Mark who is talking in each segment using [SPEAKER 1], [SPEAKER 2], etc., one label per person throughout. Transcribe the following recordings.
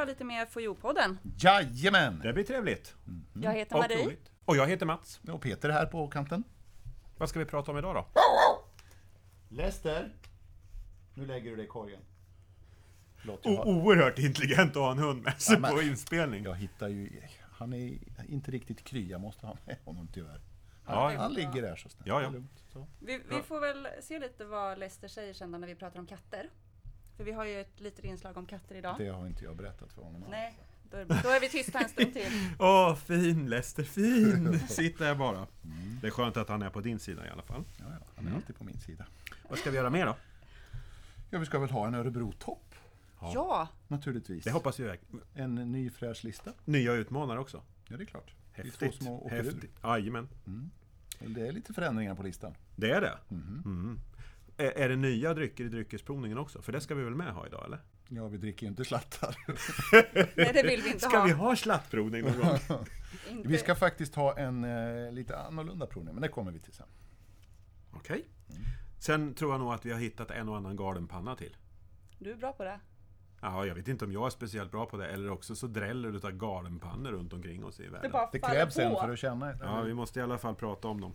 [SPEAKER 1] lite mer för Jo-podden.
[SPEAKER 2] Jajamän!
[SPEAKER 3] Det blir trevligt.
[SPEAKER 1] Jag heter Marie.
[SPEAKER 3] Och jag heter Mats.
[SPEAKER 2] Och Peter här på kanten.
[SPEAKER 3] Vad ska vi prata om idag då?
[SPEAKER 2] Lester, nu lägger du det i korgen.
[SPEAKER 3] Oerhört intelligent att ha en hund med sig
[SPEAKER 2] Ja, men-
[SPEAKER 3] på inspelning.
[SPEAKER 2] Jag hittar ju... Han är inte riktigt kry, jag måste ha med honom tyvärr.
[SPEAKER 3] Ja,
[SPEAKER 2] Han ligger där så snällt.
[SPEAKER 3] Ja, ja.
[SPEAKER 2] Det är lugnt, så.
[SPEAKER 1] Vi får väl se lite vad Lester säger sen när vi pratar om katter. För vi har ju ett litet inslag om katter idag.
[SPEAKER 2] Det har inte jag berättat för honom.
[SPEAKER 1] Nej, då är vi tysta en stund till.
[SPEAKER 3] Åh, fin Lester, fin! Sitt där bara. Det är skönt att han är på din sida i alla fall.
[SPEAKER 2] Ja, han är alltid på min sida.
[SPEAKER 3] Vad ska vi göra mer då?
[SPEAKER 2] Ja, vi ska väl ha en Örebro-topp,
[SPEAKER 1] Ja,
[SPEAKER 2] naturligtvis.
[SPEAKER 3] Det hoppas vi.
[SPEAKER 2] En ny fräsch lista.
[SPEAKER 3] Nya utmanare också.
[SPEAKER 2] Ja, det är klart.
[SPEAKER 3] Häftigt.
[SPEAKER 2] Det är två som åker ur.
[SPEAKER 3] Häftigt. Jajamän.
[SPEAKER 2] Det är lite förändringar på listan.
[SPEAKER 3] Det är det. Är det nya drycker i dryckesprovningen också? För det ska vi väl med ha idag, eller?
[SPEAKER 2] Ja, vi dricker ju inte slattar.
[SPEAKER 1] nej det vill vi inte
[SPEAKER 3] Ska
[SPEAKER 1] ha.
[SPEAKER 3] vi ha slattprovning någon gång?
[SPEAKER 1] Inte.
[SPEAKER 2] Vi ska faktiskt ha en lite annorlunda provning, men det kommer vi till sen.
[SPEAKER 3] Okej. Sen tror jag nog att vi har hittat en och annan gardenpanna till.
[SPEAKER 1] Du är bra på det.
[SPEAKER 3] Ja, jag vet inte om jag är speciellt bra på det, eller också så dräller det av gardenpannor runt omkring oss i
[SPEAKER 1] Det
[SPEAKER 3] världen.
[SPEAKER 1] bara
[SPEAKER 2] Det
[SPEAKER 1] faller
[SPEAKER 2] krävs
[SPEAKER 1] på.
[SPEAKER 2] en för att känna.
[SPEAKER 3] Ja, vi måste i alla fall prata om dem.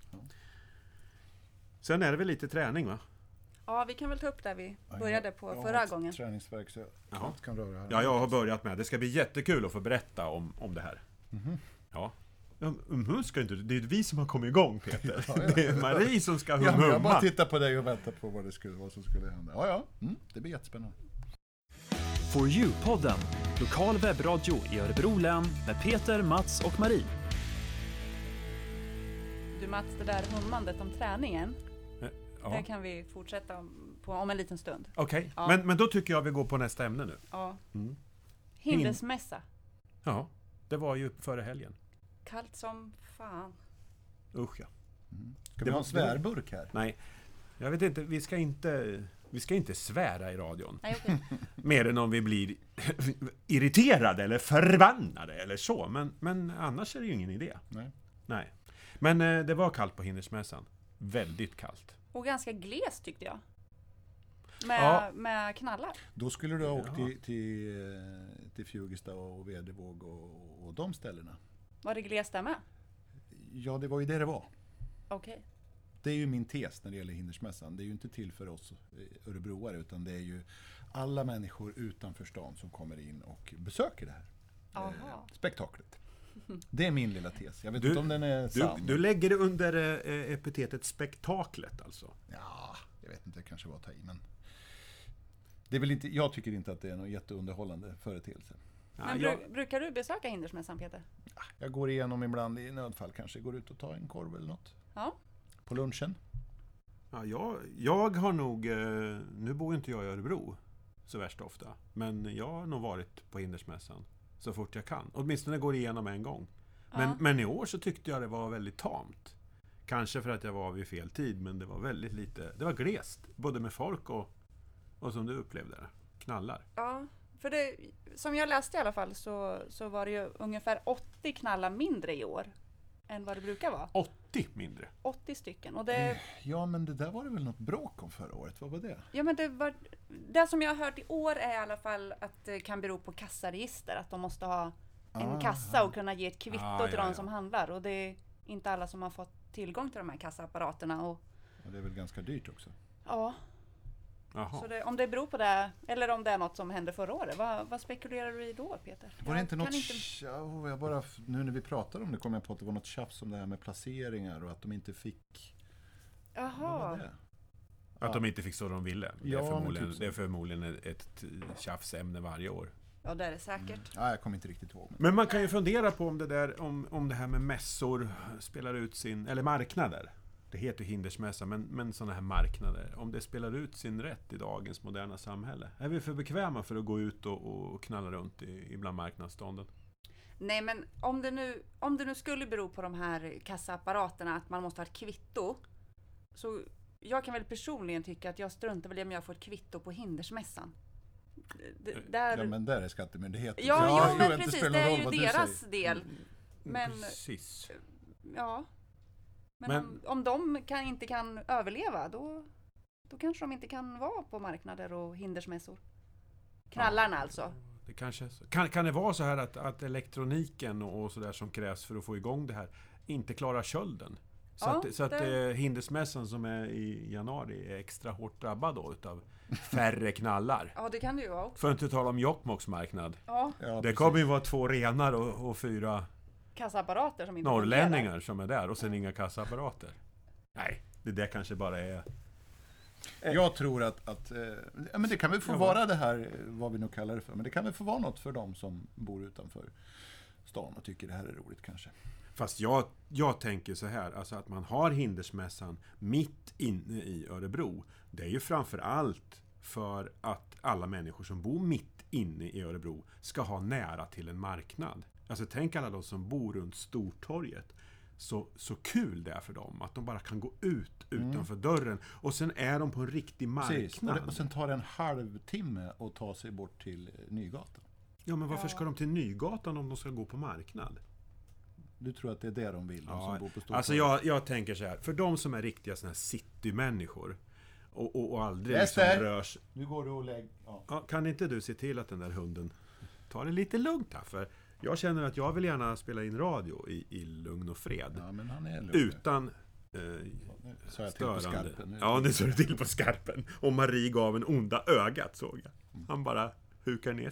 [SPEAKER 3] Sen är det väl lite träning, va?
[SPEAKER 1] Ja, vi kan väl ta upp där vi började på
[SPEAKER 2] Jag har
[SPEAKER 1] förra
[SPEAKER 2] ett
[SPEAKER 1] gången.
[SPEAKER 2] träningsverk så jag
[SPEAKER 3] Jaha.
[SPEAKER 2] knappt kan röra här.
[SPEAKER 3] Ja, jag har börjat med. Det ska bli jättekul att få berätta om det här. Ja. Ska inte, det är vi som har kommit igång, Peter.
[SPEAKER 2] Ja.
[SPEAKER 3] Det är Marie som ska
[SPEAKER 2] Ja, men jag bara
[SPEAKER 3] humma.
[SPEAKER 2] tittar på dig och väntar på vad som skulle hända. Ja. Det blir jättespännande.
[SPEAKER 4] For You-podden, lokal webbradio i Örebro län med Peter, Mats och Marie.
[SPEAKER 1] Du Mats, det där hummandet om träningen, det
[SPEAKER 3] Ja.
[SPEAKER 1] kan vi fortsätta på om en liten stund.
[SPEAKER 3] Okej,
[SPEAKER 1] Ja.
[SPEAKER 3] men då tycker jag vi går på nästa ämne nu.
[SPEAKER 1] Ja.
[SPEAKER 3] Mm.
[SPEAKER 1] Hindersmässa.
[SPEAKER 3] Ja, det var ju före helgen.
[SPEAKER 1] Kallt som fan.
[SPEAKER 3] Usch ja.
[SPEAKER 2] Ska vi ha en svärburk här?
[SPEAKER 3] Nej, jag vet inte, vi ska inte svära i radion.
[SPEAKER 1] Nej, okej.
[SPEAKER 3] Mer än om vi blir irriterade eller förbannade eller så. Men annars är det ju ingen idé. Nej. Men det var kallt på Hindersmässan. Väldigt kallt.
[SPEAKER 1] Och ganska glest tyckte jag.
[SPEAKER 3] Ja.
[SPEAKER 1] Med knallar.
[SPEAKER 2] Då skulle du ha åkt
[SPEAKER 3] Ja.
[SPEAKER 2] till Fjugesta och Vedevåg och de ställena.
[SPEAKER 1] Var det glest där med?
[SPEAKER 2] Ja, det var ju det var.
[SPEAKER 1] Okej.
[SPEAKER 2] Det är ju min tes när det gäller Hindersmässan. Det är ju inte till för oss örebroare, utan det är ju alla människor utanför stan som kommer in och besöker det här
[SPEAKER 1] Aha.
[SPEAKER 2] spektaklet. Det är min lilla tes. Jag vet inte om den är sann.
[SPEAKER 3] Du lägger det under epitetet spektaklet alltså.
[SPEAKER 2] Ja, jag vet inte, det kanske var att ta i, men det är väl inte, jag tycker inte att det är någon jätteunderhållande företeelse.
[SPEAKER 3] Ja,
[SPEAKER 1] Men brukar du besöka Hindersmässan, Peter?
[SPEAKER 2] Jag går igenom ibland i nödfall, kanske går ut och tar en korv eller något.
[SPEAKER 1] Ja.
[SPEAKER 2] På lunchen.
[SPEAKER 3] jag har nog, nu bor inte jag i Örebro så värst ofta, men jag har nog varit på Hindersmässan så fort jag kan. Åtminstone går igenom en gång.
[SPEAKER 1] Ja.
[SPEAKER 3] Men i år så tyckte jag det var väldigt tamt. Kanske för att jag var vid fel tid, men det var väldigt lite, det var glest. Både med folk och som du upplevde det. Knallar.
[SPEAKER 1] Ja, för det, som jag läste i alla fall så var det ju ungefär 80 knallar mindre i år än vad det brukar vara.
[SPEAKER 3] 80 mindre.
[SPEAKER 1] 80 stycken. Och det,
[SPEAKER 2] Ja, men det där var det väl något bråk om förra året. Vad var det?
[SPEAKER 1] ja, men det som jag har hört i år är i alla fall att det kan bero på kassaregister. Att de måste ha en kassa och kunna ge ett kvitto till de som handlar. Och det är inte alla som har fått tillgång till de här kassaapparaterna. Och
[SPEAKER 2] Det är väl ganska dyrt också.
[SPEAKER 1] ja,
[SPEAKER 3] Jaha.
[SPEAKER 1] så om det beror på det, eller om det är något som hände förra året. Vad spekulerar du i då, Peter?
[SPEAKER 2] Var det inte något...
[SPEAKER 1] Inte...
[SPEAKER 2] jag bara, nu när vi pratar om det kom jag på att det var något tjafs om det här med placeringar och att de inte fick... Vad var
[SPEAKER 1] Jaha.
[SPEAKER 2] det?
[SPEAKER 3] Att de inte fick så de ville.
[SPEAKER 2] Ja, men typ så.
[SPEAKER 3] Det är förmodligen ett tjafsämne varje år.
[SPEAKER 1] Ja, det är det säkert.
[SPEAKER 2] Ja, jag kommer inte riktigt ihåg.
[SPEAKER 3] Men man kan ju fundera på om det där, om det här med mässor spelar ut sin, eller marknader. Det heter Hindersmässa, men sådana här marknader. Om det spelar ut sin rätt i dagens moderna samhälle. Är vi för bekväma för att gå ut och knalla runt ibland marknadsstånden?
[SPEAKER 1] Nej, men om det nu skulle bero på de här kassaapparaterna att man måste ha ett kvitto, så jag kan väl personligen tycka att jag struntar väl om jag får ett kvitto på Hindersmässan. Där...
[SPEAKER 2] Ja, men där är skattemyndigheten.
[SPEAKER 1] Ja,
[SPEAKER 2] Så
[SPEAKER 1] men
[SPEAKER 2] det
[SPEAKER 1] precis,
[SPEAKER 2] spelar
[SPEAKER 1] det är
[SPEAKER 2] roll
[SPEAKER 1] ju
[SPEAKER 2] vad du
[SPEAKER 1] deras
[SPEAKER 2] säger.
[SPEAKER 1] del. Men
[SPEAKER 3] Precis.
[SPEAKER 1] ja. Men om de inte kan överleva, då kanske de inte kan vara på marknader och hindersmässor. Knallarna alltså.
[SPEAKER 3] Det kanske kan det vara så här att elektroniken och så där som krävs för att få igång det här inte klarar kölden? Så att Hindersmässan som är i januari är extra hårt drabbad då utav färre knallar.
[SPEAKER 1] Ja, det kan det ju vara också.
[SPEAKER 3] För att inte tala om Jokkmokks marknad.
[SPEAKER 1] Ja,
[SPEAKER 3] Det kommer ju vara 2 renar och 4
[SPEAKER 1] kassaapparater som inte
[SPEAKER 3] norrlänningar
[SPEAKER 1] fungerar.
[SPEAKER 3] som är där och sen inga kassaapparater. Nej, det där kanske bara är...
[SPEAKER 2] Jag tror att men det kan väl få vara det här, vad vi nu kallar det för. Men det kan väl få vara något för dem som bor utanför stan och tycker det här är roligt kanske.
[SPEAKER 3] Fast jag tänker så här, alltså att man har Hindersmässan mitt inne i Örebro. Det är ju framför allt för att alla människor som bor mitt inne i Örebro ska ha nära till en marknad. Alltså tänk alla de som bor runt Stortorget. Så kul det är för dem att de bara kan gå ut utanför dörren och sen är de på en riktig marknad.
[SPEAKER 2] Och sen tar det en halvtimme att ta sig bort till Nygatan.
[SPEAKER 3] Ja, men varför ska de till Nygatan om de ska gå på marknad?
[SPEAKER 2] Du tror att det är det de vill, de som bor på Stortorget?
[SPEAKER 3] Alltså jag tänker så här, för de som är riktiga såna här citymänniskor och aldrig liksom rörs...
[SPEAKER 2] Nu går du och lägger...
[SPEAKER 3] Ja, kan inte du se till att den där hunden tar det lite lugnt här? För jag känner att jag vill gärna spela in radio i lugn och fred.
[SPEAKER 2] Ja, men han är lugn.
[SPEAKER 3] Utan
[SPEAKER 2] Så jag till på
[SPEAKER 3] störande.
[SPEAKER 2] skarpen.
[SPEAKER 3] Ja, nu så det till på skarpen. Och Marie gav en onda ögat, såg jag. Han bara hukar ner.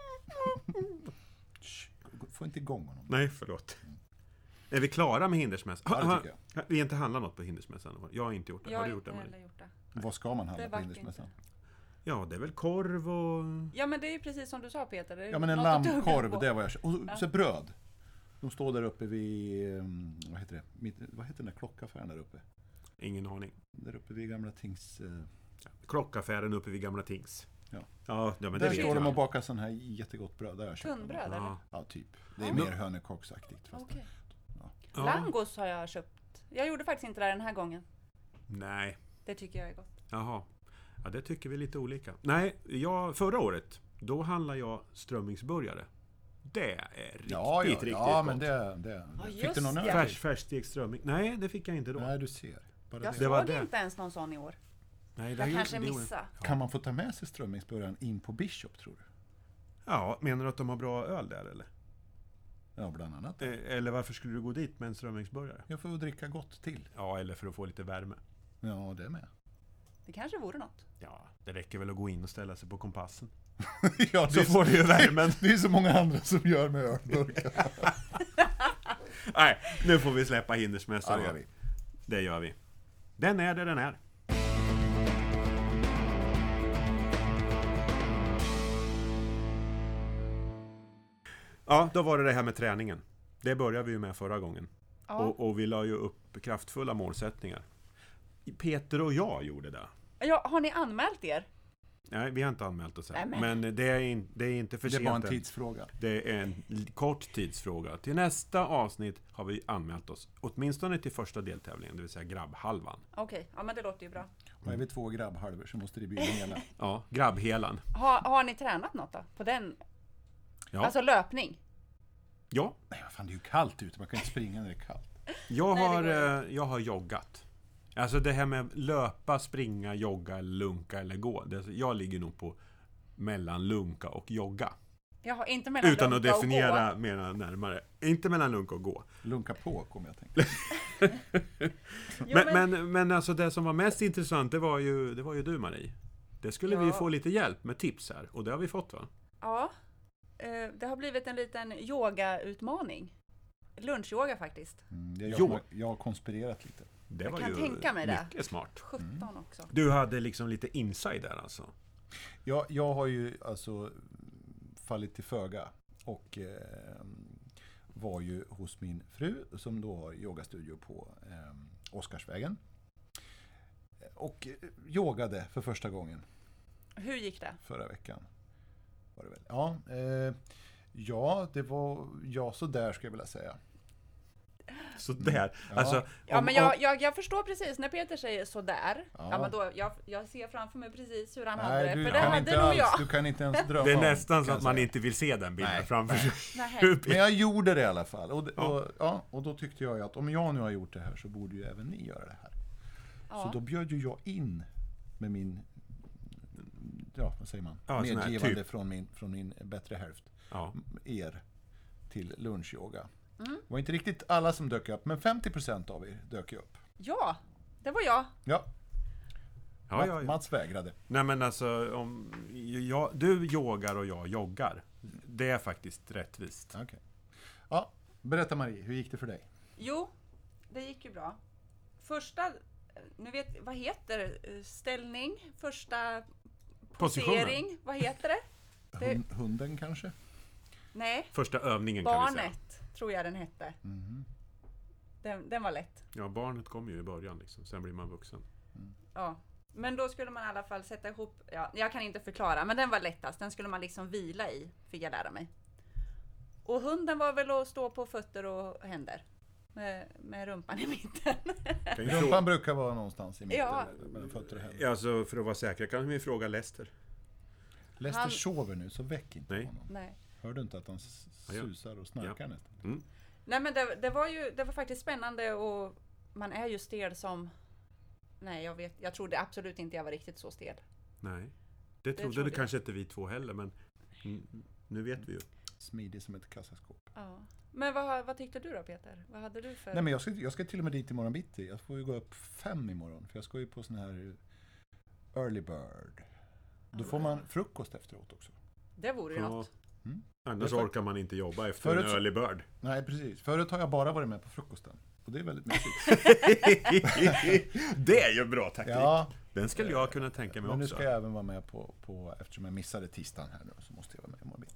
[SPEAKER 2] Får inte igång honom.
[SPEAKER 3] Nej, förlåt. Är vi klara med Hindersmässan?
[SPEAKER 2] Ja, det tycker jag.
[SPEAKER 3] Vi har inte handlat något på Hindersmässan. Jag har inte gjort det.
[SPEAKER 1] Jag
[SPEAKER 3] har
[SPEAKER 1] har
[SPEAKER 3] du gjort
[SPEAKER 1] inte
[SPEAKER 3] det, Marie?
[SPEAKER 1] heller gjort det.
[SPEAKER 2] Vad ska man handla
[SPEAKER 1] Det
[SPEAKER 2] på
[SPEAKER 1] verkar
[SPEAKER 2] Hindersmässan?
[SPEAKER 3] Ja, det är väl korv och...
[SPEAKER 1] Ja, men det är ju precis som du sa, Peter. Det är
[SPEAKER 2] Ja, men en
[SPEAKER 1] något att tugga
[SPEAKER 2] lammkorv,
[SPEAKER 1] på.
[SPEAKER 2] det var jag. Och så bröd. De står där uppe vid, vad heter det? Vad heter den där klockaffären där uppe?
[SPEAKER 3] Ingen aning.
[SPEAKER 2] Där uppe vid gamla Tings...
[SPEAKER 3] Klockaffären uppe vid Gamla Tings.
[SPEAKER 2] Ja.
[SPEAKER 3] Ja, men det
[SPEAKER 2] där
[SPEAKER 3] vet
[SPEAKER 2] står de
[SPEAKER 3] jag.
[SPEAKER 2] och bakar sån här jättegott bröd. Där har jag köpt
[SPEAKER 1] Tunnbröd,
[SPEAKER 2] dem.
[SPEAKER 1] eller?
[SPEAKER 3] Ja.
[SPEAKER 2] Ja, typ. Det är
[SPEAKER 1] Ja.
[SPEAKER 2] mer hörnekocksaktigt. Fast
[SPEAKER 1] Okej.
[SPEAKER 3] Ja.
[SPEAKER 1] Langos har jag köpt. Jag gjorde faktiskt inte det den här gången.
[SPEAKER 3] Nej.
[SPEAKER 1] Det tycker jag är gott.
[SPEAKER 3] Jaha. Ja, det tycker vi lite olika. Nej, förra året, då handlade jag strömmingsburgare. Det är riktigt
[SPEAKER 2] ja,
[SPEAKER 3] gott.
[SPEAKER 2] men det.
[SPEAKER 1] Ja,
[SPEAKER 2] Fick
[SPEAKER 1] just
[SPEAKER 2] du någon
[SPEAKER 1] det.
[SPEAKER 2] öl?
[SPEAKER 3] Färskstekt strömming. Nej, det fick jag inte då.
[SPEAKER 2] Nej, du ser. Bara
[SPEAKER 1] Jag
[SPEAKER 2] det.
[SPEAKER 3] Det var
[SPEAKER 1] såg
[SPEAKER 3] det.
[SPEAKER 1] inte ens någon sån i år.
[SPEAKER 3] Nej,
[SPEAKER 1] Jag kanske
[SPEAKER 3] det gjorde-
[SPEAKER 1] missade.
[SPEAKER 2] Kan man få ta med sig strömmingsburgaren in på Bishop, tror du?
[SPEAKER 3] Ja, menar du att de har bra öl där eller?
[SPEAKER 2] Ja, bland annat.
[SPEAKER 3] Eller varför skulle du gå dit med en strömmingsburgare?
[SPEAKER 2] Jag får dricka gott till.
[SPEAKER 3] Ja, eller för att få lite värme.
[SPEAKER 2] Ja, det med.
[SPEAKER 1] Det kanske vore något.
[SPEAKER 3] Ja, det räcker väl att gå in och ställa sig på kompassen.
[SPEAKER 2] Ja,
[SPEAKER 3] Så får du ju värmen.
[SPEAKER 2] Det är så många andra som gör med ölburkar.
[SPEAKER 3] Nej, nu får vi släppa
[SPEAKER 2] Ja,
[SPEAKER 3] Hindersmässan.
[SPEAKER 2] det gör vi.
[SPEAKER 3] Det gör vi. Den är det den är. Ja, då var det här med träningen. Det började vi ju med förra gången.
[SPEAKER 1] Ja.
[SPEAKER 3] Och vi la ju upp kraftfulla målsättningar. Peter och jag gjorde det.
[SPEAKER 1] Ja, har ni anmält er?
[SPEAKER 3] Nej, vi har inte anmält oss än.
[SPEAKER 1] Nej, men-
[SPEAKER 3] Men det är inte för
[SPEAKER 2] Det är
[SPEAKER 3] sent
[SPEAKER 2] bara en
[SPEAKER 3] än.
[SPEAKER 2] tidsfråga.
[SPEAKER 3] Det är en kort tidsfråga. Till nästa avsnitt har vi anmält oss. Åtminstone till första deltävlingen, det vill säga grabbhalvan.
[SPEAKER 1] Okej, ja men det låter ju bra.
[SPEAKER 2] Och är vi 2 grabbhalvor så måste det bli en hela.
[SPEAKER 3] Ja, grabbhelan.
[SPEAKER 1] Har ni tränat något då? På den?
[SPEAKER 3] Ja.
[SPEAKER 1] Alltså löpning?
[SPEAKER 3] Ja,
[SPEAKER 2] Nej, vad fan, det är ju kallt ute. Man kan inte springa när det är kallt.
[SPEAKER 3] jag har joggat. Alltså det här med löpa, springa, jogga, lunka eller gå. Jag ligger nog på mellan lunka och jogga.
[SPEAKER 1] Jag har inte mellan
[SPEAKER 3] Utan att
[SPEAKER 1] lunka och
[SPEAKER 3] definiera mer närmare. Inte mellan lunka och gå.
[SPEAKER 2] Lunka på, kommer jag tänka.
[SPEAKER 1] Jo,
[SPEAKER 3] Men alltså det som var mest intressant, det var ju du, Marie. Det skulle vi ju
[SPEAKER 1] Ja.
[SPEAKER 3] få lite hjälp med tips här. Och det har vi fått, va?
[SPEAKER 1] Ja, det har blivit en liten yogautmaning. Lunchyoga faktiskt.
[SPEAKER 2] Jag har konspirerat lite.
[SPEAKER 3] Det
[SPEAKER 1] Jag
[SPEAKER 3] var
[SPEAKER 1] kan
[SPEAKER 3] ju
[SPEAKER 1] tänka mig det.
[SPEAKER 3] mycket smart.
[SPEAKER 1] 17 också.
[SPEAKER 3] Du hade liksom lite inside där alltså.
[SPEAKER 2] Jag har ju alltså fallit till föga och var ju hos min fru som då har yogastudio på Oscarsvägen. Och yogade för första gången
[SPEAKER 1] Hur gick det?
[SPEAKER 2] förra veckan. Var det väl? Ja, det var så där ska jag vilja säga.
[SPEAKER 3] Så där.
[SPEAKER 2] Ja.
[SPEAKER 3] Alltså,
[SPEAKER 1] Ja, men jag förstår precis när Peter säger sådär.
[SPEAKER 2] Ja.
[SPEAKER 1] Ja, men då, jag ser framför mig precis hur han hade
[SPEAKER 2] Nej,
[SPEAKER 1] det.
[SPEAKER 2] du
[SPEAKER 1] För det
[SPEAKER 2] kan
[SPEAKER 1] hade
[SPEAKER 2] inte
[SPEAKER 1] nog
[SPEAKER 2] alls,
[SPEAKER 1] jag.
[SPEAKER 2] du kan inte ens drömma
[SPEAKER 3] det är
[SPEAKER 2] om,
[SPEAKER 3] nästan så
[SPEAKER 2] kan
[SPEAKER 3] att
[SPEAKER 2] jag
[SPEAKER 3] man
[SPEAKER 2] säga.
[SPEAKER 3] inte vill se den bilden
[SPEAKER 2] Nej.
[SPEAKER 3] framför sig.
[SPEAKER 1] Nej.
[SPEAKER 2] Men jag gjorde det i alla fall.
[SPEAKER 3] Ja.
[SPEAKER 2] Och då tyckte jag ju att om jag nu har gjort det här så borde ju även ni göra det här.
[SPEAKER 1] Ja.
[SPEAKER 2] Så då bjöd ju jag in med min vad säger man?
[SPEAKER 3] Ja, sån här
[SPEAKER 2] Medgivande
[SPEAKER 3] typ.
[SPEAKER 2] från min bättre hälft.
[SPEAKER 3] Ja.
[SPEAKER 2] Er till lunchyoga.
[SPEAKER 1] Mm.
[SPEAKER 2] Det var inte riktigt alla som dök upp, men 50% av er dök upp.
[SPEAKER 1] Ja, det var jag.
[SPEAKER 2] Ja,
[SPEAKER 3] Ja.
[SPEAKER 2] Mats vägrade.
[SPEAKER 3] Nej men alltså, om du yogar och jag joggar. Det är faktiskt rättvist.
[SPEAKER 2] Okej. Ja, berätta Marie, hur gick det för dig?
[SPEAKER 1] Jo, det gick ju bra. Första, vad heter det? Ställning, första posering, vad heter det?
[SPEAKER 2] Hunden kanske?
[SPEAKER 1] Nej,
[SPEAKER 3] Första övningen kan vi säga.
[SPEAKER 1] barnet tror jag den hette.
[SPEAKER 2] Mhm.
[SPEAKER 1] Den var lätt.
[SPEAKER 3] Ja, barnet kommer ju i början liksom. Sen blir man vuxen.
[SPEAKER 1] Ja. Men då skulle man i alla fall sätta ihop, jag kan inte förklara, men den var lättast. Den skulle man liksom vila i, fick jag lära mig. Och hunden var väl att stå på fötter och händer. Med rumpan i mitten.
[SPEAKER 2] Rumpan brukar vara någonstans i mitten.
[SPEAKER 1] Ja.
[SPEAKER 2] Mellan fötter och händer.
[SPEAKER 3] Alltså för att vara säker kan vi fråga Lester.
[SPEAKER 2] Lester
[SPEAKER 1] Han-
[SPEAKER 2] sover nu, så väck inte
[SPEAKER 3] Nej.
[SPEAKER 2] honom.
[SPEAKER 1] Nej.
[SPEAKER 2] Hör du inte att han susar och snarkar nästan?
[SPEAKER 1] Nej, men det var faktiskt spännande och man är ju stel som... Nej, jag trodde absolut inte jag var riktigt så stel.
[SPEAKER 3] Nej. Det trodde
[SPEAKER 1] trodde
[SPEAKER 3] du
[SPEAKER 1] jag.
[SPEAKER 3] kanske inte vi två heller, men nu vet vi ju.
[SPEAKER 2] Smidig som ett kassaskåp.
[SPEAKER 1] Ja. Men vad tyckte du då, Peter? Vad hade du för...
[SPEAKER 2] Nej, men jag ska till och med dit imorgon bitti. Jag får ju gå upp 5 imorgon. För jag ska ju på sån här early bird. Då får man frukost efteråt också.
[SPEAKER 1] Det vore ju
[SPEAKER 3] Ja.
[SPEAKER 1] något.
[SPEAKER 3] Annars
[SPEAKER 2] Det är
[SPEAKER 3] orkar man inte jobba efter
[SPEAKER 2] Förut
[SPEAKER 3] en
[SPEAKER 2] så-
[SPEAKER 3] early bird.
[SPEAKER 2] Nej, precis. Förut har jag bara varit med på frukosten. Och det är väldigt mysigt.
[SPEAKER 3] Det är ju bra taktik.
[SPEAKER 2] Ja,
[SPEAKER 3] Den skulle jag kunna tänka mig
[SPEAKER 2] men nu
[SPEAKER 3] också.
[SPEAKER 2] ska jag även vara med på eftersom jag missade tisdagen här nu, så måste jag vara med imorgon bitti.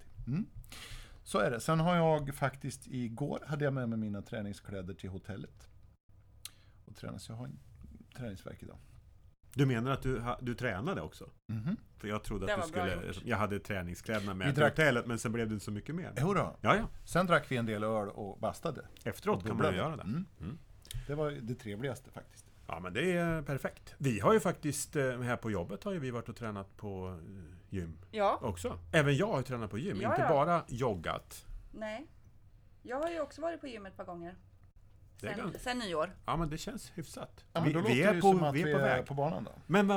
[SPEAKER 2] Så är det. Sen har jag faktiskt, igår hade jag med mig mina träningskläder till hotellet. Och tränas, jag har en träningsvärk idag.
[SPEAKER 3] Du menar att du tränade också?
[SPEAKER 2] Mhm.
[SPEAKER 3] För jag trodde
[SPEAKER 1] Det
[SPEAKER 3] att du
[SPEAKER 1] var bra
[SPEAKER 3] skulle...
[SPEAKER 1] gjort.
[SPEAKER 3] Jag hade träningskläderna
[SPEAKER 2] Vi
[SPEAKER 3] med till
[SPEAKER 2] drack-
[SPEAKER 3] hotellet, men sen blev det inte så mycket mer.
[SPEAKER 2] Jo då.
[SPEAKER 3] Ja.
[SPEAKER 2] Sen drack vi en del öl och bastade.
[SPEAKER 3] Efteråt kan man ju göra det.
[SPEAKER 2] Mm. Det var det trevligaste faktiskt.
[SPEAKER 3] Ja, men det är perfekt. Vi har ju faktiskt, här på jobbet har ju vi varit och tränat på gym
[SPEAKER 1] Ja,
[SPEAKER 3] också. Även jag har ju tränat på gym,
[SPEAKER 1] Ja,
[SPEAKER 3] inte
[SPEAKER 1] ja.
[SPEAKER 3] bara joggat.
[SPEAKER 1] nej. Jag har ju också varit på gym ett par gånger.
[SPEAKER 3] Det är ganska-
[SPEAKER 1] Sen nyår.
[SPEAKER 3] Ja, men det känns hyfsat.
[SPEAKER 2] Ja, men då låter
[SPEAKER 3] vi
[SPEAKER 2] det
[SPEAKER 3] är
[SPEAKER 2] ju
[SPEAKER 3] på,
[SPEAKER 2] som att
[SPEAKER 3] vi är på väg.
[SPEAKER 2] på banan då.
[SPEAKER 3] Men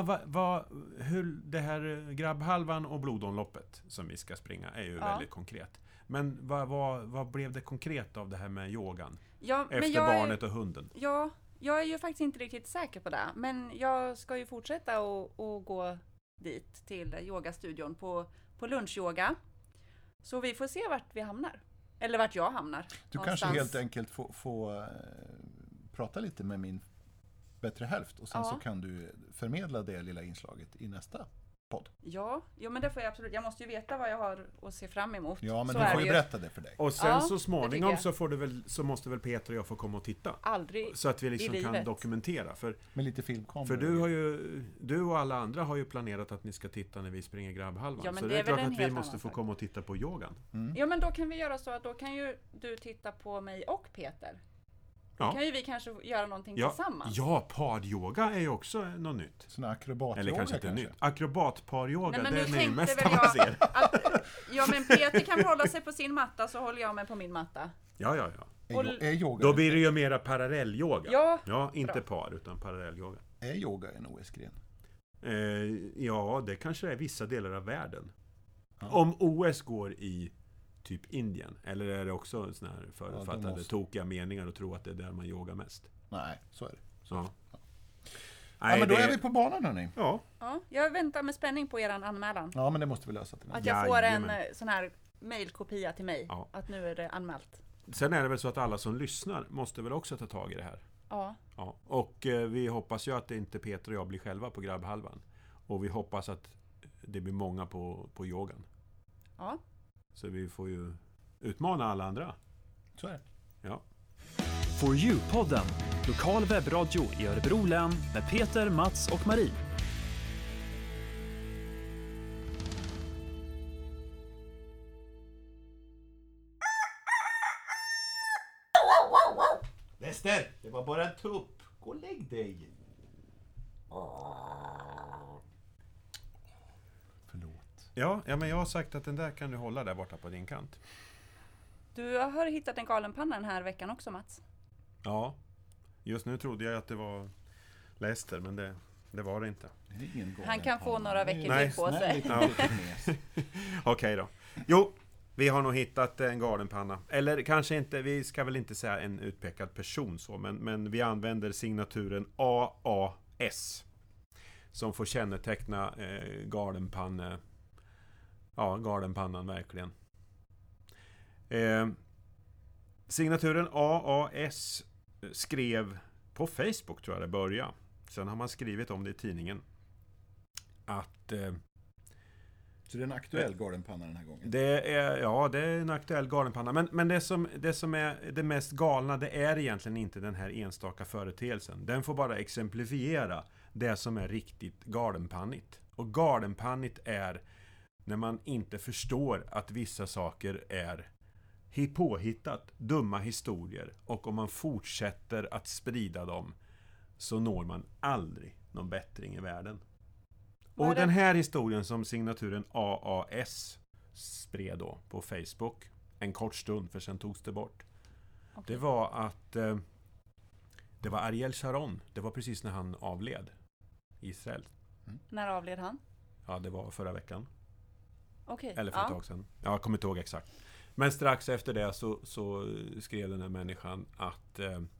[SPEAKER 3] hur det här grabbhalvan och blodomloppet som vi ska springa är ju
[SPEAKER 1] Ja.
[SPEAKER 3] väldigt konkret. Men vad blev det konkret av det här med yogan?
[SPEAKER 1] Ja, men
[SPEAKER 3] Efter barnet och hunden?
[SPEAKER 1] Ja, jag är ju faktiskt inte riktigt säker på det. Men jag ska ju fortsätta och gå dit till yogastudion på lunchyoga. Så vi får se vart vi hamnar. Eller vart jag hamnar.
[SPEAKER 2] Du
[SPEAKER 1] någonstans.
[SPEAKER 2] kanske helt enkelt får prata lite med min bättre hälft. Och sen
[SPEAKER 1] Ja.
[SPEAKER 2] så kan du förmedla det lilla inslaget i nästa podd.
[SPEAKER 1] Ja, men det får jag absolut. Jag måste ju veta vad jag har att se fram emot.
[SPEAKER 2] Ja, men
[SPEAKER 1] Så
[SPEAKER 2] du
[SPEAKER 1] är
[SPEAKER 2] får
[SPEAKER 1] det
[SPEAKER 2] ju berätta det för dig.
[SPEAKER 3] Och sen
[SPEAKER 1] Ja,
[SPEAKER 3] så
[SPEAKER 1] det
[SPEAKER 3] småningom
[SPEAKER 1] tycker jag.
[SPEAKER 3] så måste väl Peter och jag få komma och titta.
[SPEAKER 1] Aldrig.
[SPEAKER 3] Så att vi liksom
[SPEAKER 1] I
[SPEAKER 3] kan
[SPEAKER 1] livet.
[SPEAKER 3] dokumentera. För
[SPEAKER 2] Med lite filmkamera.
[SPEAKER 3] du och alla andra har ju planerat att ni ska titta när vi springer grabbhalvan.
[SPEAKER 1] Ja, men
[SPEAKER 3] så
[SPEAKER 1] det
[SPEAKER 3] det är
[SPEAKER 1] är väl
[SPEAKER 3] klart
[SPEAKER 1] en
[SPEAKER 3] att vi
[SPEAKER 1] helt
[SPEAKER 3] måste
[SPEAKER 1] annan
[SPEAKER 3] få
[SPEAKER 1] sak.
[SPEAKER 3] komma och titta på yogan.
[SPEAKER 1] Ja, men då kan vi göra så att då kan ju du titta på mig och Peter. Då
[SPEAKER 3] Ja.
[SPEAKER 1] kan ju vi kanske göra någonting
[SPEAKER 3] Ja,
[SPEAKER 1] tillsammans.
[SPEAKER 3] ja, paryoga är ju också något nytt.
[SPEAKER 2] Sån här akrobatyoga
[SPEAKER 3] Eller kanske inte nytt. Akrobatparyoga,
[SPEAKER 1] Nej, men
[SPEAKER 3] det
[SPEAKER 1] nu
[SPEAKER 3] är ju
[SPEAKER 1] tänkte
[SPEAKER 3] mest
[SPEAKER 1] väl
[SPEAKER 3] man
[SPEAKER 1] jag
[SPEAKER 3] ser.
[SPEAKER 1] att, ja, men Peter kan hålla sig på sin matta så håller jag mig på min matta.
[SPEAKER 3] Ja.
[SPEAKER 2] Är yoga,
[SPEAKER 3] Då blir det ju mera parallellyoga.
[SPEAKER 1] Ja,
[SPEAKER 3] Ja, inte
[SPEAKER 1] bra.
[SPEAKER 3] par, utan parallellyoga.
[SPEAKER 2] är yoga en OS-gren?
[SPEAKER 3] Ja, det kanske är vissa delar av världen.
[SPEAKER 2] Ja.
[SPEAKER 3] Om OS går i typ Indien, eller är det också såna här
[SPEAKER 2] Ja,
[SPEAKER 3] förutfattade,
[SPEAKER 2] de måste-
[SPEAKER 3] tokiga meningar och tro att det är där man yogar mest?
[SPEAKER 2] Nej, så är det.
[SPEAKER 3] Ja.
[SPEAKER 2] Ja, men då är vi på banan hörni.
[SPEAKER 3] Ja,
[SPEAKER 1] Ja, jag väntar med spänning på eran anmälan.
[SPEAKER 2] Ja, men det måste vi lösa till nästa.
[SPEAKER 1] Att jag får en
[SPEAKER 3] Jajamän.
[SPEAKER 1] sån här mailkopia till mig.
[SPEAKER 3] Ja.
[SPEAKER 1] Att nu är det anmält.
[SPEAKER 3] sen är det väl så att alla som lyssnar måste väl också ta tag i det här.
[SPEAKER 1] Ja,
[SPEAKER 3] Ja. Och vi hoppas ju att inte Peter och jag blir själva på grabbhalvan. Och vi hoppas att det blir många på yogan.
[SPEAKER 1] ja.
[SPEAKER 3] Så vi får ju utmana alla andra.
[SPEAKER 2] Så är det.
[SPEAKER 3] Ja.
[SPEAKER 4] For You-podden, lokal webbradio i Örebro län med Peter, Mats och Marie.
[SPEAKER 3] Lester, det var bara en tupp. Gå och lägg dig.
[SPEAKER 2] Förlåt.
[SPEAKER 3] Ja, men jag har sagt att den där kan du hålla där borta på din kant.
[SPEAKER 1] Du har hittat en galenpanna den här veckan också, Mats.
[SPEAKER 3] Ja, just nu trodde jag att det var Lester, men det var det inte.
[SPEAKER 2] Det är ingen galen
[SPEAKER 1] Han kan få
[SPEAKER 2] panna.
[SPEAKER 1] några veckor
[SPEAKER 3] Nej,
[SPEAKER 1] till på
[SPEAKER 2] Snäll
[SPEAKER 1] sig.
[SPEAKER 2] liten pyttekines.
[SPEAKER 3] Okej då. Jo, vi har nog hittat en galenpanna. Eller kanske inte, vi ska väl inte säga en utpekad person så, men vi använder signaturen AAS som får känneteckna galenpannan verkligen. Signaturen AAS skrev på Facebook, tror jag det började. Sen har man skrivit om det i tidningen att
[SPEAKER 2] Så det är en aktuell galenpanna den här gången?
[SPEAKER 3] det är en aktuell galenpanna. Men det som är det mest galna, det är egentligen inte den här enstaka företeelsen. Den får bara exemplifiera det som är riktigt galenpannigt. Och galenpannigt är när man inte förstår att vissa saker är påhittat, dumma historier. Och om man fortsätter att sprida dem så når man aldrig någon bättring i världen. Och den här historien som signaturen AAS spred då på Facebook en kort stund, för sen togs det bort.
[SPEAKER 1] Okej.
[SPEAKER 3] Det var att det var Ariel Sharon. Det var precis när han avled i Israel.
[SPEAKER 1] När avled han?
[SPEAKER 3] Ja, det var förra veckan.
[SPEAKER 1] Okej.
[SPEAKER 3] Eller för ett tag sedan. Jag kommer inte ihåg exakt. Men strax efter det så skrev den här människan att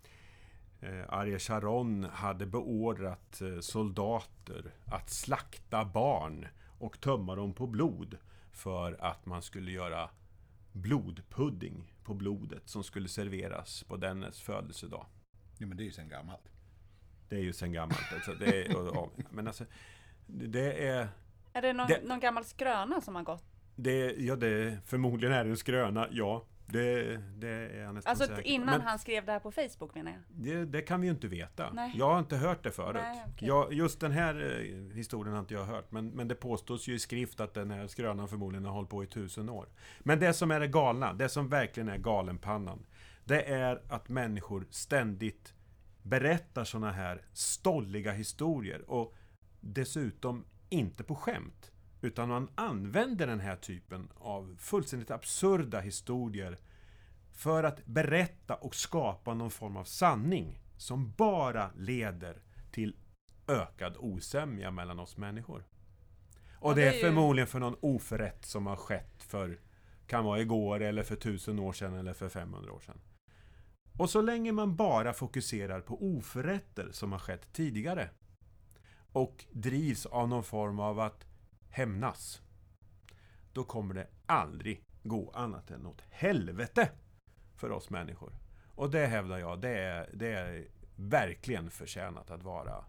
[SPEAKER 3] Ariel Sharon hade beordrat soldater att slakta barn och tömma dem på blod för att man skulle göra blodpudding på blodet som skulle serveras på dennes födelsedag.
[SPEAKER 2] Ja, men det är ju sen gammalt.
[SPEAKER 3] Det är ju sen gammalt. Alltså, men alltså, det är...
[SPEAKER 1] Är det någon gammal skröna som har gått?
[SPEAKER 3] Förmodligen är det en skröna, ja. Det är jag nästan
[SPEAKER 1] Alltså
[SPEAKER 3] säker på.
[SPEAKER 1] innan
[SPEAKER 3] Men
[SPEAKER 1] han skrev det här på Facebook, menar jag.
[SPEAKER 3] det kan vi ju inte veta.
[SPEAKER 1] Nej.
[SPEAKER 3] Jag har inte hört det förut.
[SPEAKER 1] Nej, okej.
[SPEAKER 3] Just den här historien har inte jag hört. Men det påstås ju i skrift att den här skrönan förmodligen har hållit på i 1000 år. Men det som är det galna, det som verkligen är galenpannan, det är att människor ständigt berättar såna här stolliga historier. Och dessutom inte på skämt. Utan man använder den här typen av fullständigt absurda historier för att berätta och skapa någon form av sanning som bara leder till ökad osämja mellan oss människor. Och det är förmodligen för någon oförrätt som har skett kan vara igår eller för 1000 år sedan eller för 500 år sedan. Och så länge man bara fokuserar på oförrätter som har skett tidigare och drivs av någon form av att hämnas, då kommer det aldrig gå annat än åt helvete för oss människor. Och det hävdar jag, det är verkligen förtjänat att vara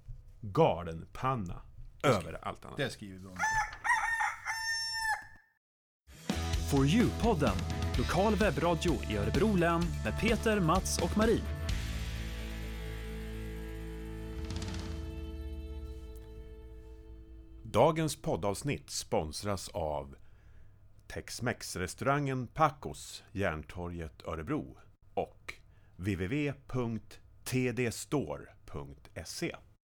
[SPEAKER 3] galenpanna över allt annat.
[SPEAKER 2] Det skriver vi om.
[SPEAKER 4] For You-podden, lokal webbradio i Örebro län med Peter, Mats och Marie.
[SPEAKER 3] Dagens poddavsnitt sponsras av Tex-Mex-restaurangen Pacos, Järntorget, Örebro och www.tdstore.se.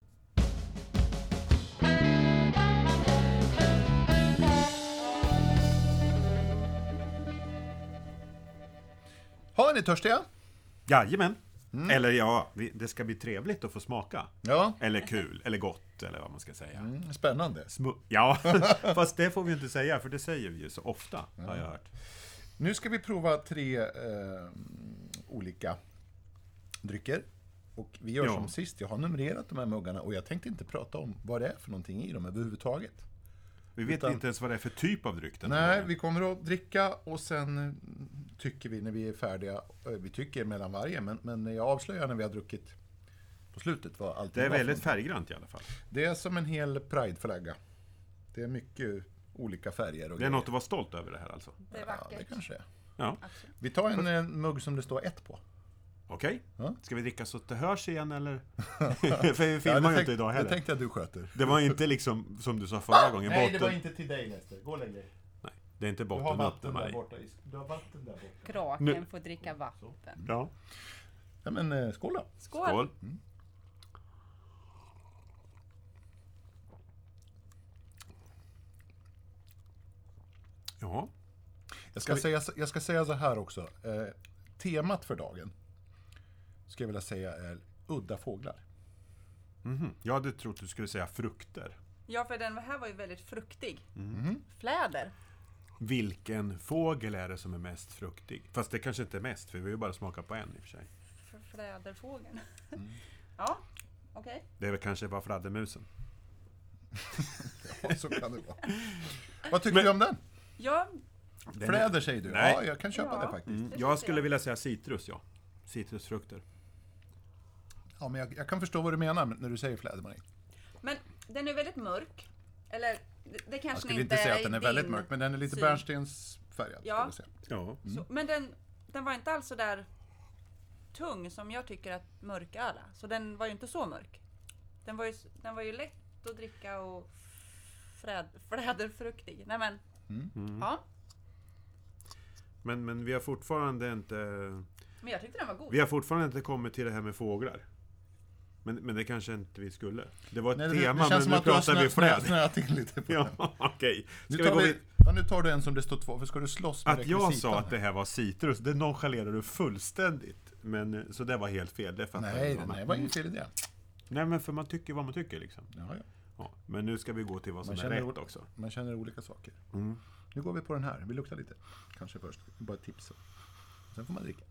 [SPEAKER 2] Har ni törstiga?
[SPEAKER 3] Jajamän. Eller ja, det ska bli trevligt att få smaka.
[SPEAKER 2] Ja.
[SPEAKER 3] Eller kul, eller gott, eller vad man ska säga.
[SPEAKER 2] Spännande.
[SPEAKER 3] Ja, fast det får vi inte säga, för det säger vi ju så ofta, har jag hört.
[SPEAKER 2] Nu ska vi prova 3 olika drycker. Och vi gör som sist. Jag har numrerat de här muggarna och jag tänkte inte prata om vad det är för någonting i dem överhuvudtaget.
[SPEAKER 3] Vi vet inte ens vad det är för typ av dryck.
[SPEAKER 2] Nej, vi kommer att dricka och sen tycker vi när vi är färdiga, vi tycker mellan varje, men jag avslöjar när vi har druckit på slutet vad allt
[SPEAKER 3] det är väldigt färggrant i alla fall.
[SPEAKER 2] Det är som en hel Pride-flagga. Det är mycket olika färger. Och
[SPEAKER 3] det är något att vara stolt över det här alltså.
[SPEAKER 1] Det är vackert.
[SPEAKER 2] Ja, det kanske är.
[SPEAKER 3] Ja.
[SPEAKER 2] Vi tar en mugg som det står 1 på.
[SPEAKER 3] Okej.
[SPEAKER 2] Ja.
[SPEAKER 3] Ska vi dricka så att det hörs igen eller? För vi filmar ju inte idag heller.
[SPEAKER 2] Det tänkte jag du sköter.
[SPEAKER 3] Det var inte liksom som du sa förra gången.
[SPEAKER 2] Nej,
[SPEAKER 3] botten.
[SPEAKER 2] det var inte till dig Lester. Gå längre.
[SPEAKER 3] Nej, det är inte
[SPEAKER 2] Du har
[SPEAKER 3] botten upp
[SPEAKER 2] vatten
[SPEAKER 3] med
[SPEAKER 2] där
[SPEAKER 3] mig.
[SPEAKER 2] borta. Du har vatten där borta.
[SPEAKER 1] Kraken
[SPEAKER 3] Nu.
[SPEAKER 1] får dricka vatten.
[SPEAKER 3] Ja.
[SPEAKER 2] Ja, men skål då.
[SPEAKER 1] Skål!
[SPEAKER 3] Skål. Ja.
[SPEAKER 2] Jag ska säga så här också. Temat för dagen ska jag vilja säga är udda fåglar.
[SPEAKER 3] Jag hade trott du skulle säga frukter.
[SPEAKER 1] Ja, för den här var ju väldigt fruktig.
[SPEAKER 2] Mm.
[SPEAKER 1] Fläder.
[SPEAKER 3] Vilken fågel är det som är mest fruktig? Fast det kanske inte är mest, för vi har ju bara smakat på en i och för sig.
[SPEAKER 1] Fläderfågeln. Ja, okej.
[SPEAKER 3] Det är väl kanske bara fladdermusen.
[SPEAKER 2] Ja, så kan det vara. Vad tycker du om den?
[SPEAKER 1] Ja,
[SPEAKER 2] Fläder säger du?
[SPEAKER 3] Nej.
[SPEAKER 2] Ja, jag kan köpa det faktiskt.
[SPEAKER 3] Jag skulle vilja säga citrus, ja. Citrusfrukter.
[SPEAKER 2] Ja, men jag kan förstå vad du menar när du säger fläder, Marie.
[SPEAKER 1] men den är väldigt mörk. Eller, det kanske
[SPEAKER 2] Jag skulle
[SPEAKER 1] inte
[SPEAKER 2] inte säga
[SPEAKER 1] är
[SPEAKER 2] att den är
[SPEAKER 1] din
[SPEAKER 2] väldigt mörk, men den är lite
[SPEAKER 1] syn.
[SPEAKER 2] bärnstensfärgad.
[SPEAKER 1] Ja.
[SPEAKER 2] Ska vi säga.
[SPEAKER 3] Ja.
[SPEAKER 1] Så, men den var inte alls så där tung som jag tycker att mörk öl är. Så den var ju inte så mörk. Den var ju lätt att dricka och fläderfruktig. Nej men, ja.
[SPEAKER 3] Men vi har fortfarande inte...
[SPEAKER 1] Men jag tyckte den var god.
[SPEAKER 3] Vi har fortfarande inte kommit till det här med fåglar. Men det kanske inte vi skulle. Det var ett
[SPEAKER 2] Nej,
[SPEAKER 3] tema,
[SPEAKER 2] det känns
[SPEAKER 3] men
[SPEAKER 2] som
[SPEAKER 3] nu
[SPEAKER 2] att du har
[SPEAKER 3] pratar vi fläder.
[SPEAKER 2] snöat in lite på den.
[SPEAKER 3] Ja, okej.
[SPEAKER 2] Nu
[SPEAKER 3] Ska vi
[SPEAKER 2] tar,
[SPEAKER 3] gå
[SPEAKER 2] vi,
[SPEAKER 3] vid...
[SPEAKER 2] ja, nu tar du en som det står 2, för ska du slåss med
[SPEAKER 3] Att jag
[SPEAKER 2] rekvisitan
[SPEAKER 3] sa att
[SPEAKER 2] här?
[SPEAKER 3] det här var citrus, det nonchalerar du fullständigt. Men, så det var helt fel, det fattar
[SPEAKER 2] Nej,
[SPEAKER 3] jag.
[SPEAKER 2] det var ingen fel idé.
[SPEAKER 3] Nej, men för man tycker vad man tycker liksom.
[SPEAKER 2] Ja, ja.
[SPEAKER 3] Ja, men nu ska vi gå till vad som
[SPEAKER 2] Man
[SPEAKER 3] är
[SPEAKER 2] känner
[SPEAKER 3] rätt också.
[SPEAKER 2] Man känner olika saker.
[SPEAKER 3] Mm.
[SPEAKER 2] Nu går vi på den här. Vi luktar lite. Kanske först. Bara ett tips. Sen får man dricka.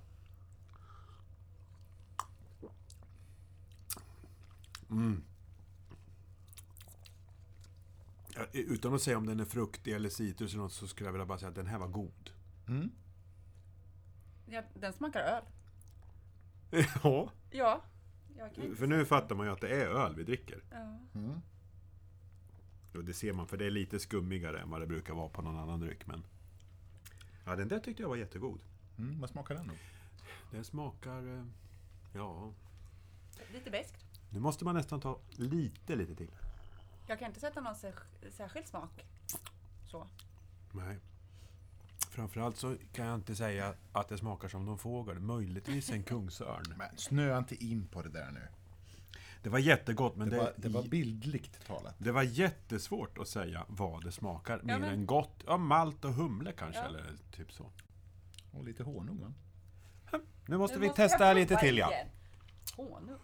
[SPEAKER 3] Ja, utan att säga om den är fruktig eller citrus eller något, så skulle jag vilja bara säga att den här var god.
[SPEAKER 2] Mm.
[SPEAKER 1] Ja, den smakar öl.
[SPEAKER 3] Ja,
[SPEAKER 1] Ja. Jag kan inte
[SPEAKER 3] för nu fattar man ju att det är öl vi dricker.
[SPEAKER 1] Ja.
[SPEAKER 2] Mm.
[SPEAKER 3] Och det ser man, för det är lite skummigare än vad det brukar vara på någon annan dryck. Men ja, den där tyckte jag var jättegod.
[SPEAKER 2] Mm. Vad smakar den då?
[SPEAKER 3] Den smakar... Ja,
[SPEAKER 1] Lite beskt.
[SPEAKER 3] nu måste man nästan ta lite till.
[SPEAKER 1] Jag kan inte sätta någon särskild smak. Så.
[SPEAKER 3] Nej. Framförallt så kan jag inte säga att det smakar som någon fågel. Möjligtvis en kungsörn.
[SPEAKER 2] Men snöa inte in på det där nu.
[SPEAKER 3] Det var jättegott, men
[SPEAKER 2] Det var bildligt talat.
[SPEAKER 3] det var jättesvårt att säga vad det smakar. Mer
[SPEAKER 1] men-
[SPEAKER 3] än gott. Ja, malt och humle kanske,
[SPEAKER 1] Ja.
[SPEAKER 3] eller typ så.
[SPEAKER 2] Och lite honung, va?
[SPEAKER 3] Nu måste
[SPEAKER 1] Nu
[SPEAKER 3] vi
[SPEAKER 1] måste jag
[SPEAKER 3] testa lite
[SPEAKER 1] prova
[SPEAKER 3] till, ja.
[SPEAKER 1] igen. Honung.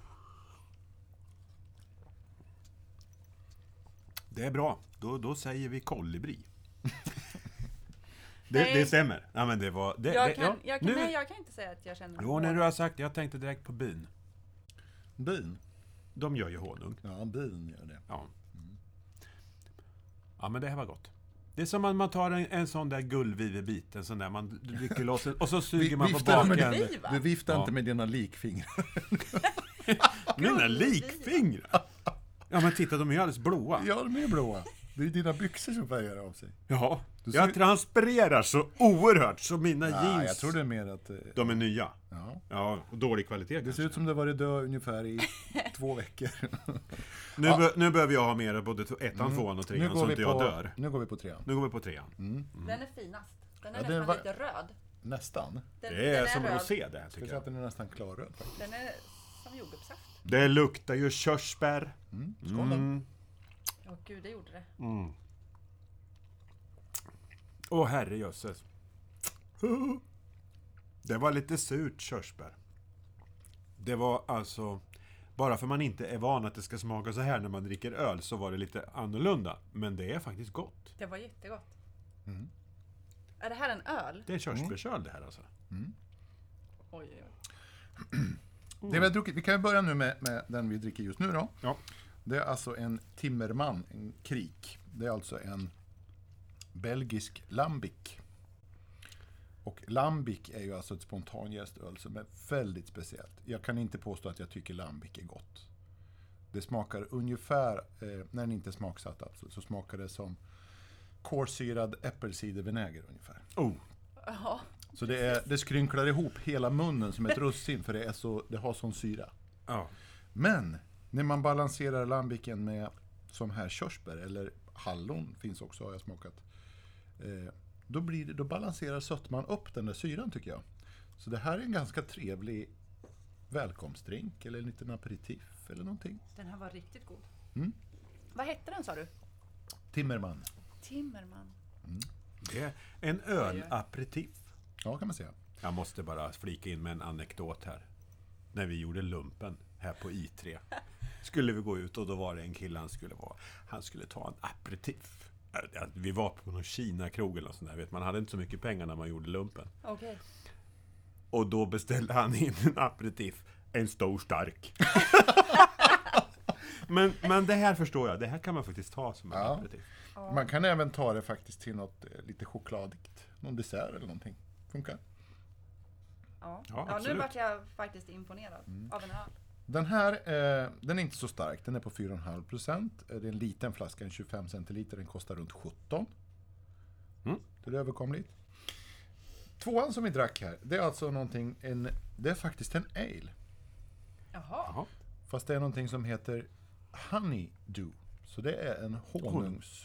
[SPEAKER 3] Det är bra. Då säger vi kolibri.
[SPEAKER 1] Nej.
[SPEAKER 3] det stämmer. Ja, men det var...
[SPEAKER 1] Jag kan inte säga att jag känner
[SPEAKER 3] Jo, när du har sagt, jag tänkte direkt på bin.
[SPEAKER 2] Bin.
[SPEAKER 3] De gör ju honung.
[SPEAKER 2] Ja, bin gör det.
[SPEAKER 3] Ja. Ja, men det här var gott. Det är som att man tar en sån där gullvivebit, en sån där man rycker loss och så suger man på
[SPEAKER 2] Viftar med
[SPEAKER 3] baken.
[SPEAKER 1] Gullviva?
[SPEAKER 2] Du viftar
[SPEAKER 3] Ja.
[SPEAKER 2] inte med dina likfingrar.
[SPEAKER 3] Mina likfingrar! Ja, men titta, de är ju alldeles blåa.
[SPEAKER 2] Ja, de är blåa. Det är dina byxor som färgar av sig.
[SPEAKER 3] Ja,
[SPEAKER 2] Du
[SPEAKER 3] jag
[SPEAKER 2] ser-
[SPEAKER 3] transpirerar så oerhört så mina
[SPEAKER 2] Nej,
[SPEAKER 3] jeans,
[SPEAKER 2] jag tror det är mer att...
[SPEAKER 3] de är nya.
[SPEAKER 2] Ja.
[SPEAKER 3] Ja, och dålig kvalitet
[SPEAKER 2] Det ser
[SPEAKER 3] kanske.
[SPEAKER 2] ut som det varit död ungefär i 2 veckor.
[SPEAKER 3] Nu behöver jag ha mer både ettan, tvåan och trean så inte jag dör.
[SPEAKER 2] Nu går vi på 3.
[SPEAKER 3] Nu går vi på trean.
[SPEAKER 1] Den är finast. Den är
[SPEAKER 2] Ja,
[SPEAKER 1] nästan
[SPEAKER 2] den var-
[SPEAKER 1] lite röd.
[SPEAKER 2] Nästan.
[SPEAKER 3] Det är som
[SPEAKER 1] röd.
[SPEAKER 3] rosé det här,
[SPEAKER 2] Ska
[SPEAKER 3] tycker
[SPEAKER 2] säga att
[SPEAKER 3] jag.
[SPEAKER 2] den är nästan klarröd faktiskt.
[SPEAKER 1] Den är som jordgubbssaft.
[SPEAKER 3] Det luktar ju körsbär.
[SPEAKER 2] Skål då.
[SPEAKER 1] Åh gud, det gjorde det.
[SPEAKER 3] Åh, herrejösses. Det var lite surt körsbär. Det var alltså... Bara för man inte är van att det ska smaka så här när man dricker öl så var det lite annorlunda. Men det är faktiskt gott.
[SPEAKER 1] Det var jättegott. Är det här en öl?
[SPEAKER 3] Det är körsbärsöl det här alltså.
[SPEAKER 1] Oj, oj, oj.
[SPEAKER 2] Det vi har druckit, vi kan ju börja nu med den vi dricker just nu då.
[SPEAKER 3] Ja.
[SPEAKER 2] Det är alltså en Timmerman, en krik. Det är alltså en belgisk lambic. Och lambic är ju alltså ett spontanjästöl som är väldigt speciellt. Jag kan inte påstå att jag tycker lambic är gott. Det smakar ungefär, när den inte är smaksatt alltså, så smakar det som kolsyrad äppelcidervinäger ungefär.
[SPEAKER 3] Oh.
[SPEAKER 1] Jaha.
[SPEAKER 2] Så det skrynklar ihop hela munnen som ett russin för det har sån syra.
[SPEAKER 3] Ja.
[SPEAKER 2] Men när man balanserar lambicen med som här körsbär eller hallon finns också har jag smakat. Då balanserar sötman upp den där syran tycker jag. Så det här är en ganska trevlig välkomstdrink eller en liten aperitif eller någonting.
[SPEAKER 1] Den här var riktigt god.
[SPEAKER 2] Mm.
[SPEAKER 1] Vad hette den sa du?
[SPEAKER 2] Timmerman.
[SPEAKER 1] Timmerman.
[SPEAKER 3] Det är en ölaperitif.
[SPEAKER 2] Ja, kan man säga.
[SPEAKER 3] Jag måste bara flika in med en anekdot här. När vi gjorde lumpen här på I3. Skulle vi gå ut och då var det en kille han skulle ta en aperitif. Vi var på någon Kina-krog eller något sånt där, vet man hade inte så mycket pengar när man gjorde lumpen.
[SPEAKER 1] Okej.
[SPEAKER 3] Och då beställde han in en aperitif, en stor stark. men det här förstår jag, det här kan man faktiskt ta som en aperitif.
[SPEAKER 2] Man kan även ta det faktiskt till något lite chokladigt. Någon dessert eller någonting. Funkar.
[SPEAKER 1] Ja, nu
[SPEAKER 3] absolut.
[SPEAKER 1] vart jag faktiskt imponerad av en öl.
[SPEAKER 2] Den här, den är inte så stark. Den är på 4,5%. Det är en liten flaska, en 25 centiliter. Den kostar runt 17. Det är överkomligt. Tvåan som vi drack här, det är alltså någonting, det är faktiskt en ale.
[SPEAKER 1] Jaha.
[SPEAKER 2] Fast det är någonting som heter honeydew. Så det är en honungs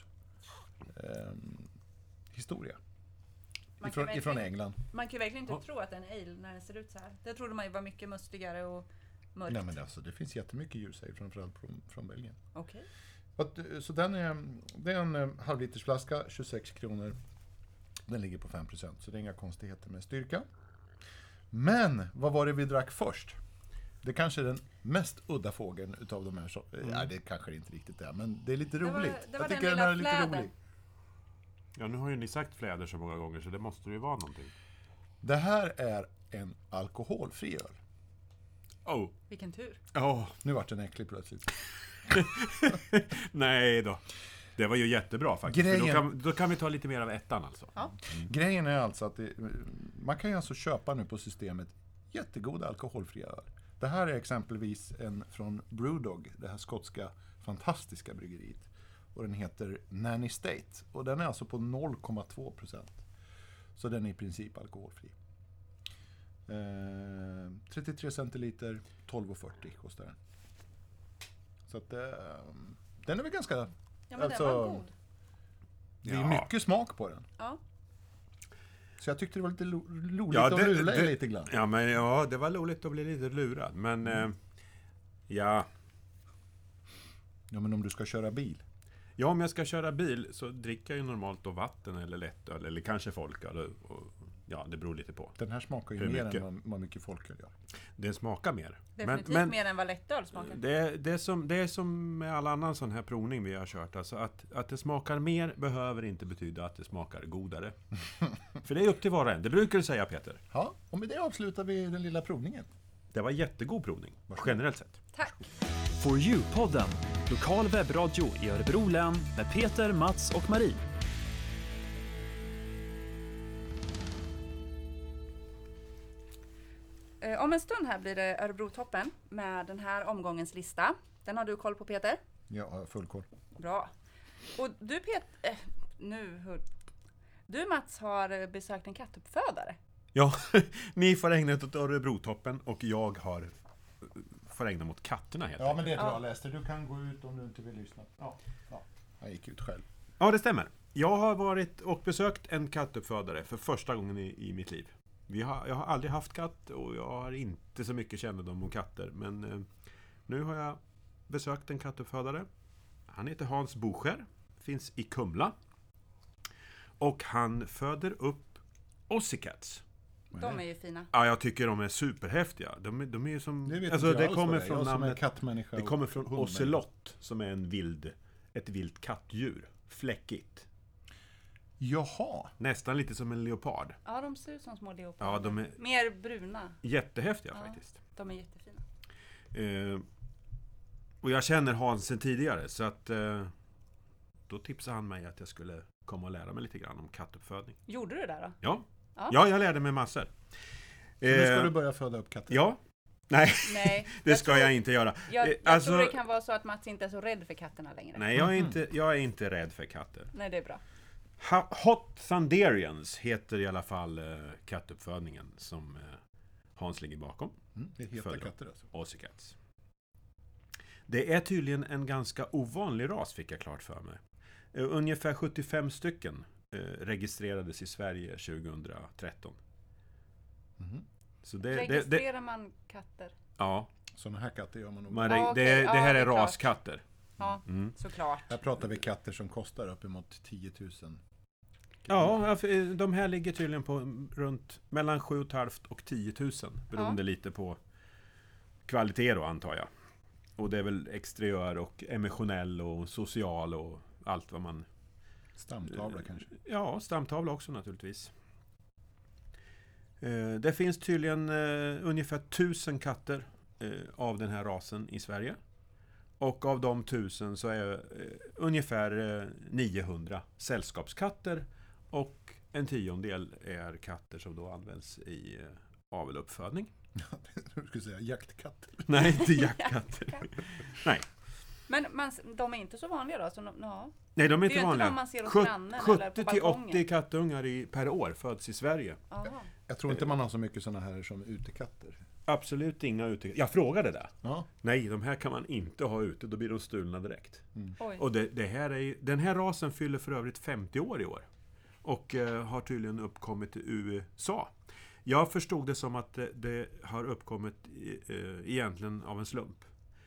[SPEAKER 2] historia. Ifrån England.
[SPEAKER 1] Man kan ju verkligen inte tro att det är en ale när den ser ut så här. Det trodde man ju var mycket mustigare och mörkt.
[SPEAKER 2] Nej, men alltså, det finns jättemycket ljusare framförallt från Belgien.
[SPEAKER 1] Okej.
[SPEAKER 2] Så det är en halvlitersflaska, 26 kronor. Den ligger på 5%, så det är inga konstigheter med styrka. Men vad var det vi drack först? Det kanske är den mest udda fågeln utav de här. Ja, det kanske inte riktigt är, men det är lite roligt.
[SPEAKER 1] Det var
[SPEAKER 2] Jag
[SPEAKER 1] den
[SPEAKER 2] tycker den
[SPEAKER 1] lilla
[SPEAKER 2] är lite
[SPEAKER 1] fläden.
[SPEAKER 2] rolig.
[SPEAKER 3] Ja, nu har ju ni sagt fläder så många gånger så det måste ju vara någonting.
[SPEAKER 2] Det här är en alkoholfri öl.
[SPEAKER 1] Vilken tur.
[SPEAKER 2] Nu vart den äcklig plötsligt.
[SPEAKER 3] Nej då. Det var ju jättebra faktiskt. För då kan vi ta lite mer av ettan alltså.
[SPEAKER 1] Ja.
[SPEAKER 2] Grejen är alltså att man kan ju alltså köpa nu på systemet jättegoda alkoholfria öl. Det här är exempelvis en från Brewdog, det här skotska fantastiska bryggeriet. Och den heter Nanny State. Och den är alltså på 0,2%. Så den är i princip alkoholfri. 33 centiliter, 12,40 kostar den. Så att den är väl ganska...
[SPEAKER 1] Ja, men den var god.
[SPEAKER 2] Det är mycket smak på den.
[SPEAKER 1] Ja.
[SPEAKER 2] Så jag tyckte det var lite roligt att lura lite grann.
[SPEAKER 3] Ja, det var roligt att bli lite lurad. Men
[SPEAKER 2] Ja, men om du ska köra bil.
[SPEAKER 3] Ja, om jag ska köra bil så dricker jag ju normalt då vatten eller lättöl eller kanske folköl. Ja, det beror lite på.
[SPEAKER 2] Den här smakar ju mer än vad mycket folköl gör.
[SPEAKER 3] Den smakar mer.
[SPEAKER 1] Definitivt mer än vad lättöl smakar.
[SPEAKER 3] Det är som med all annan sån här provning vi har kört. Alltså att det smakar mer behöver inte betyda att det smakar godare. För det är upp till var och en. Det brukar du säga, Peter.
[SPEAKER 2] Ja, och med det avslutar vi den lilla provningen.
[SPEAKER 3] Det var jättegod provning, generellt sett.
[SPEAKER 1] Tack.
[SPEAKER 4] For You-podden, lokal webbradio i Örebro län med Peter, Mats och Marie.
[SPEAKER 1] Om en stund här blir det Örebrotoppen med den här omgångens lista. Den har du koll på, Peter?
[SPEAKER 2] Ja, full koll.
[SPEAKER 1] Bra. Och du du Mats har besökt en kattuppfödare.
[SPEAKER 3] Ja, ni får ägna åt Örebrotoppen och jag får ägna mot katterna helt
[SPEAKER 2] Ja, men det är bra,
[SPEAKER 1] Ja.
[SPEAKER 2] Lester. Du kan gå ut om du inte vill lyssna. Ja. Jag gick ut själv.
[SPEAKER 3] Ja, det stämmer. Jag har varit och besökt en kattuppfödare för första gången i mitt liv. Jag har aldrig haft katt och jag har inte så mycket kännedom om katter. Men nu har jag besökt en kattuppfödare. Han heter Hans Bucher, finns i Kumla. Och han föder upp Ossicats.
[SPEAKER 1] De är ju fina.
[SPEAKER 3] Ja, jag tycker de är superhäftiga. De är ju som...
[SPEAKER 2] Det vet
[SPEAKER 3] alltså,
[SPEAKER 2] inte
[SPEAKER 3] det
[SPEAKER 2] jag alls
[SPEAKER 3] kommer
[SPEAKER 2] vad det är.
[SPEAKER 3] från
[SPEAKER 2] Jag som är
[SPEAKER 3] namnet...
[SPEAKER 2] kattmänniska.
[SPEAKER 3] Det kommer från
[SPEAKER 2] hundmänniska.
[SPEAKER 3] ocelot, som är ett vilt kattdjur. Fläckigt.
[SPEAKER 2] Jaha.
[SPEAKER 3] Nästan lite som en leopard.
[SPEAKER 1] Ja, de ser ut som små leoparder.
[SPEAKER 3] Ja, de är
[SPEAKER 1] Mer bruna.
[SPEAKER 3] jättehäftiga
[SPEAKER 1] Ja.
[SPEAKER 3] faktiskt.
[SPEAKER 1] De är jättefina.
[SPEAKER 3] Och jag känner Hans sen tidigare, så att då tipsade han mig att jag skulle komma och lära mig lite grann om kattuppfödning.
[SPEAKER 1] Gjorde du det då?
[SPEAKER 3] Ja,
[SPEAKER 1] Ja.
[SPEAKER 3] ja jag lärde mig massor.
[SPEAKER 2] Nu ska du börja föda upp katter.
[SPEAKER 3] Ja. Nej,
[SPEAKER 1] Nej.
[SPEAKER 3] det ska jag inte göra.
[SPEAKER 1] Jag
[SPEAKER 3] Alltså-
[SPEAKER 1] tror det kan vara så att Mats inte är så rädd för katterna längre.
[SPEAKER 3] Nej, jag är inte rädd för katter.
[SPEAKER 1] Nej, det är bra.
[SPEAKER 3] Hot Thunderians heter i alla fall kattuppfödningen som Hans ligger bakom.
[SPEAKER 2] Det är heta
[SPEAKER 3] Följer.
[SPEAKER 2] katter alltså.
[SPEAKER 3] Ossicats. Det är tydligen en ganska ovanlig ras, fick jag klart för mig. Ungefär 75 stycken registrerades i Sverige 2013. Så
[SPEAKER 1] Registrerar man katter?
[SPEAKER 3] ja,
[SPEAKER 2] Sådana här katter gör man nog.
[SPEAKER 1] Ja, okej.
[SPEAKER 3] det
[SPEAKER 1] Ja,
[SPEAKER 3] här
[SPEAKER 1] det
[SPEAKER 3] är
[SPEAKER 1] är klart.
[SPEAKER 3] raskatter.
[SPEAKER 1] Ja, såklart.
[SPEAKER 2] Här pratar vi katter som kostar uppemot 10 000.
[SPEAKER 3] Ja, de här ligger tydligen på runt mellan 7 500 och 10 000. Beroende lite på kvalitet då, antar jag. Och det är väl exteriör och emotionell och social och allt vad man...
[SPEAKER 2] Stamtavla kanske?
[SPEAKER 3] Ja, stamtavla också naturligtvis. Det finns tydligen ungefär 1000 katter av den här rasen i Sverige. Och av de 1000 så är ungefär 900 sällskapskatter. Och en 10-del är katter som då används i aveluppfödning.
[SPEAKER 2] Du skulle säga jaktkatter.
[SPEAKER 3] Nej, inte jaktkatter. Nej.
[SPEAKER 1] Men de är inte så vanliga då? Så
[SPEAKER 3] Nej, de är inte
[SPEAKER 1] det är
[SPEAKER 3] vanliga.
[SPEAKER 1] Inte man ser hos grannen eller på
[SPEAKER 3] 70-80 kattungar per år föds i Sverige.
[SPEAKER 1] Aha.
[SPEAKER 2] Jag tror inte man har så mycket sådana här som utekatter.
[SPEAKER 3] Absolut inga ute. Jag frågade det.
[SPEAKER 2] Ja.
[SPEAKER 3] Nej, de här kan man inte ha ute. Då blir de stulna direkt.
[SPEAKER 1] Oj.
[SPEAKER 3] Och den här rasen fyller för övrigt 50 år i år. Och har tydligen uppkommit i USA. Jag förstod det som att det har uppkommit egentligen av en slump.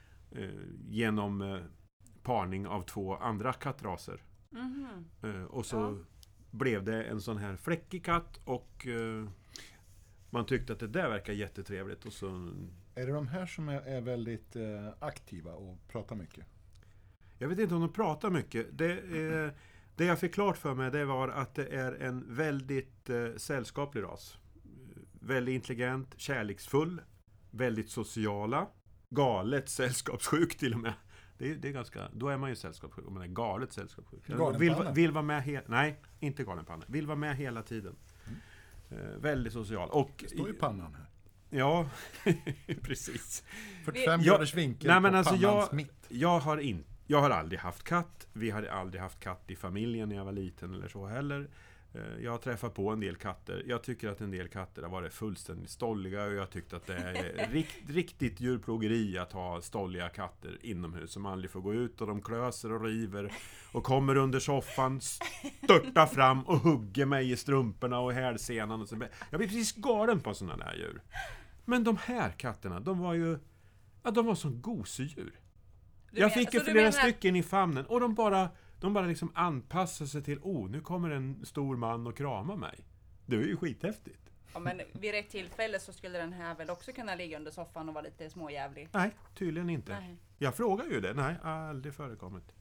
[SPEAKER 3] Genom parning av 2 andra kattraser. Och så blev det en sån här fläckig katt och man tyckte att det där verkar jättetrevligt. Och så...
[SPEAKER 2] Är det de här som är väldigt aktiva och pratar mycket?
[SPEAKER 3] Jag vet inte om de pratar mycket. Det jag fick klart för mig det var att det är en väldigt sällskaplig ras. Väldigt intelligent, kärleksfull, väldigt sociala, galet sällskapssjuk till och med. Det är ganska, då är man ju sällskapssjuk om man är galet sällskapssjuk. Vill vara med nej, inte galenpanna. Vill vara med hela tiden. Väldigt social. Och
[SPEAKER 2] det står ju pannan här.
[SPEAKER 3] Ja, precis.
[SPEAKER 2] 45 graders vinkel på
[SPEAKER 3] alltså
[SPEAKER 2] pannans mitt.
[SPEAKER 3] Jag har aldrig haft katt. Vi hade aldrig haft katt i familjen när jag var liten eller så heller. Jag har träffat på en del katter. Jag tycker att en del katter har varit fullständigt stolliga och jag tyckte att det är riktigt djurplågeri att ha stolliga katter inomhus som aldrig får gå ut och de klöser och river och kommer under soffan, störtar fram och hugger mig i strumporna och hälsenan och så. Jag blir precis galen på sådana där djur. Men de här katterna, de var som gosedjur. Jag fick ju flera stycken i famnen och de bara liksom anpassar sig till nu kommer en stor man och krama mig. Det är ju skithäftigt.
[SPEAKER 1] Ja, men vid rätt tillfälle så skulle den här väl också kunna ligga under soffan och vara lite småjävlig.
[SPEAKER 3] Nej, tydligen inte.
[SPEAKER 1] Nej.
[SPEAKER 3] Jag frågar ju det. Nej, aldrig förekommit.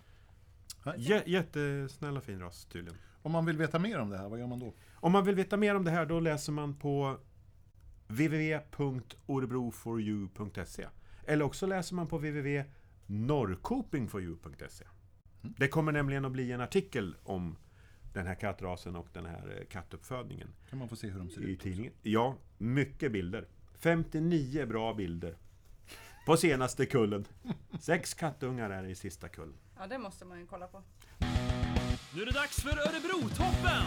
[SPEAKER 3] Jättesnälla fin ras tydligen.
[SPEAKER 2] Om man vill veta mer om det här, vad gör man då?
[SPEAKER 3] Om man vill veta mer om det här, då läser man på www.orebroforyou.se. Eller också läser man på www.norrkopingforyou.se. Det kommer nämligen att bli en artikel om den här kattrasen och den här kattuppfödningen.
[SPEAKER 2] Kan man få se hur de ser
[SPEAKER 3] i
[SPEAKER 2] ut
[SPEAKER 3] tidningen? Ja, mycket bilder. 59 bra bilder. På senaste kullen. 6 kattungar är i sista kullen.
[SPEAKER 1] Ja, det måste man ju kolla på.
[SPEAKER 4] Nu är det dags för Örebro-toppen!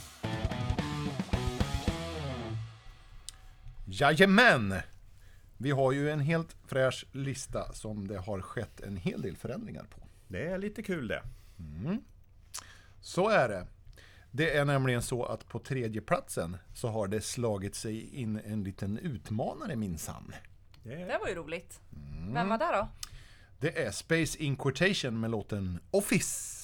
[SPEAKER 2] Jajamän! Vi har ju en helt fräsch lista som det har skett en hel del förändringar på.
[SPEAKER 3] Det är lite kul det.
[SPEAKER 2] Så är det. Det är nämligen så att på 3:e platsen så har det slagit sig in en liten utmanare minsann.
[SPEAKER 1] Det var ju roligt. Vem var det då?
[SPEAKER 2] Det är Space Inquisition med låten Office.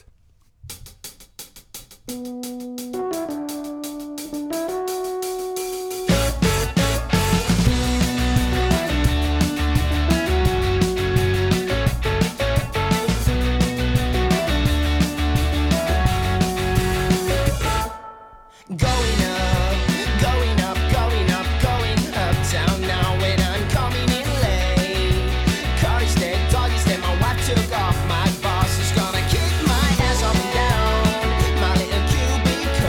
[SPEAKER 5] Took off my boss is gonna kick my ass up and down. My little QB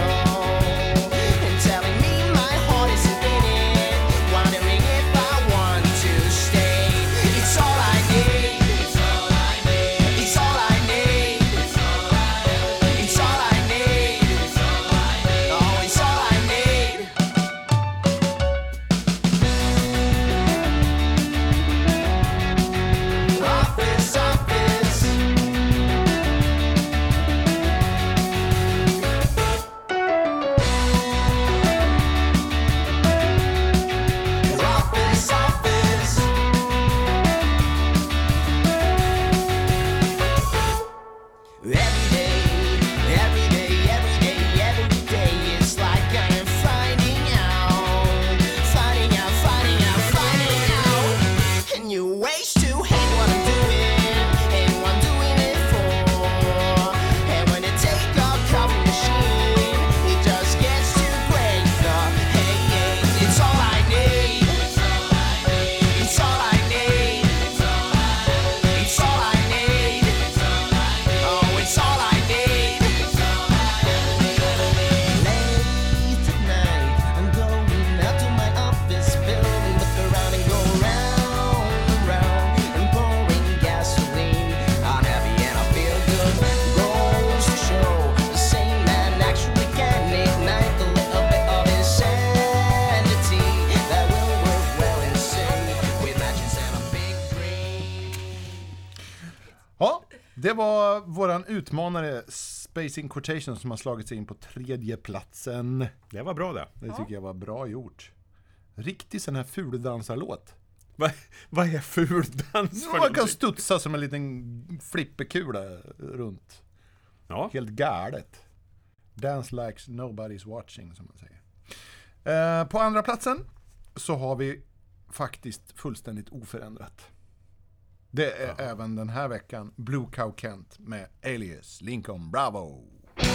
[SPEAKER 2] Det var våran utmanare Spacing Quotation som har slagit sig in på 3:e platsen.
[SPEAKER 3] Det var bra det.
[SPEAKER 2] Det tycker jag var bra gjort. Riktigt sån här fuldansarlåt.
[SPEAKER 3] Vad är fuldans för
[SPEAKER 2] Man kan studsa som en liten flippekula runt.
[SPEAKER 3] Ja.
[SPEAKER 2] Helt galet. Dance like nobody's watching, som man säger. På andra platsen så har vi faktiskt fullständigt oförändrat. Det är även den här veckan Blue Cow Kent med Alias Lincoln Bravo.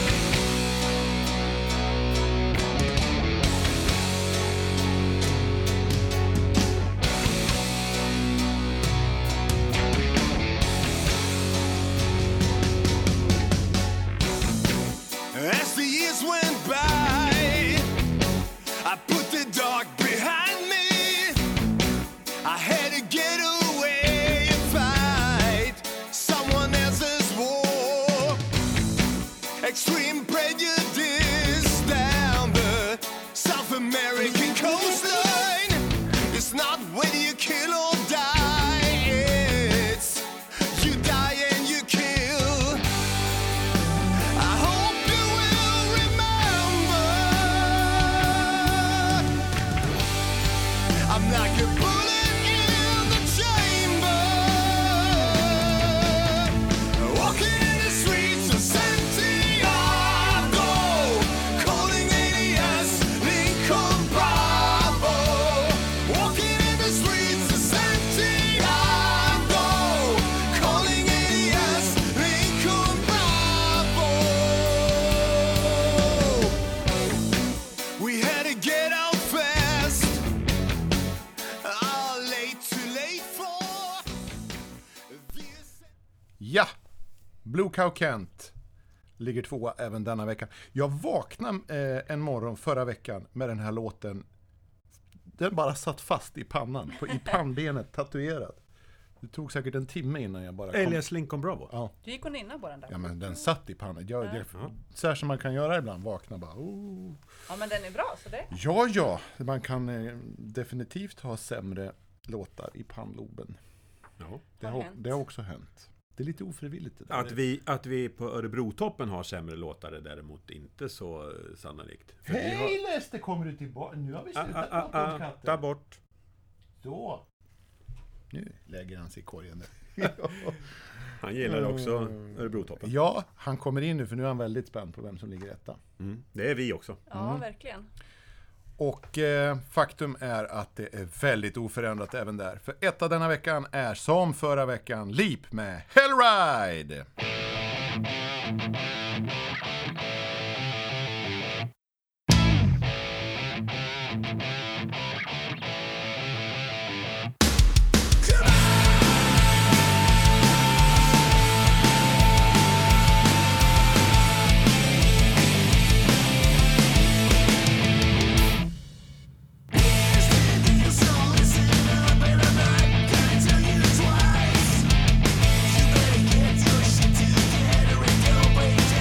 [SPEAKER 5] As the years went by, I put the dark behind me. I had to get away and fight someone else's war. Extreme prejudice down the South American coastline. It's not whether you kill or die, it's you die and you kill. I hope you will remember I'm like a bullet in the chamber, walking in the streets of Santiago, calling alias Lincoln Bravo, walking in the streets of Santiago, calling alias Lincoln Bravo. We had to get out fast. Late, too late for this.
[SPEAKER 2] Ja, Blue Cow Kent ligger 2 även denna vecka. Jag vaknade en morgon förra veckan med den här låten. Den bara satt fast i pannan, i pannbenet, tatuerad. Det tog säkert en timme innan jag bara kom.
[SPEAKER 3] Alias Lincoln Bravo.
[SPEAKER 2] Ja.
[SPEAKER 1] Du gick och nynna på den där.
[SPEAKER 2] Ja, men den satt i pannan. Så här som man kan göra ibland, vakna bara. Oh.
[SPEAKER 1] Ja, men den är bra, så det.
[SPEAKER 2] Ja, man kan definitivt ha sämre låtar i pannloben.
[SPEAKER 3] Ja.
[SPEAKER 2] Det har också hänt. Det är lite ofrivilligt det där.
[SPEAKER 3] Att vi på Örebrotoppen har sämre låtar är däremot inte så sannolikt. För vi
[SPEAKER 2] Hej Lester, kommer du tillbaka? Nu har vi slutat prata om katten.
[SPEAKER 3] Ta bort.
[SPEAKER 2] Så. Nu lägger han sig i korgen.
[SPEAKER 3] Han gillar också Örebrotoppen.
[SPEAKER 2] Ja, han kommer in nu för nu är han väldigt spänd på vem som ligger etta.
[SPEAKER 3] Det är vi också.
[SPEAKER 1] Ja, verkligen.
[SPEAKER 2] Och faktum är att det är väldigt oförändrat även där. För etta denna veckan är som förra veckan Leap med Hellride.
[SPEAKER 5] Twice. You better get your shit together and go.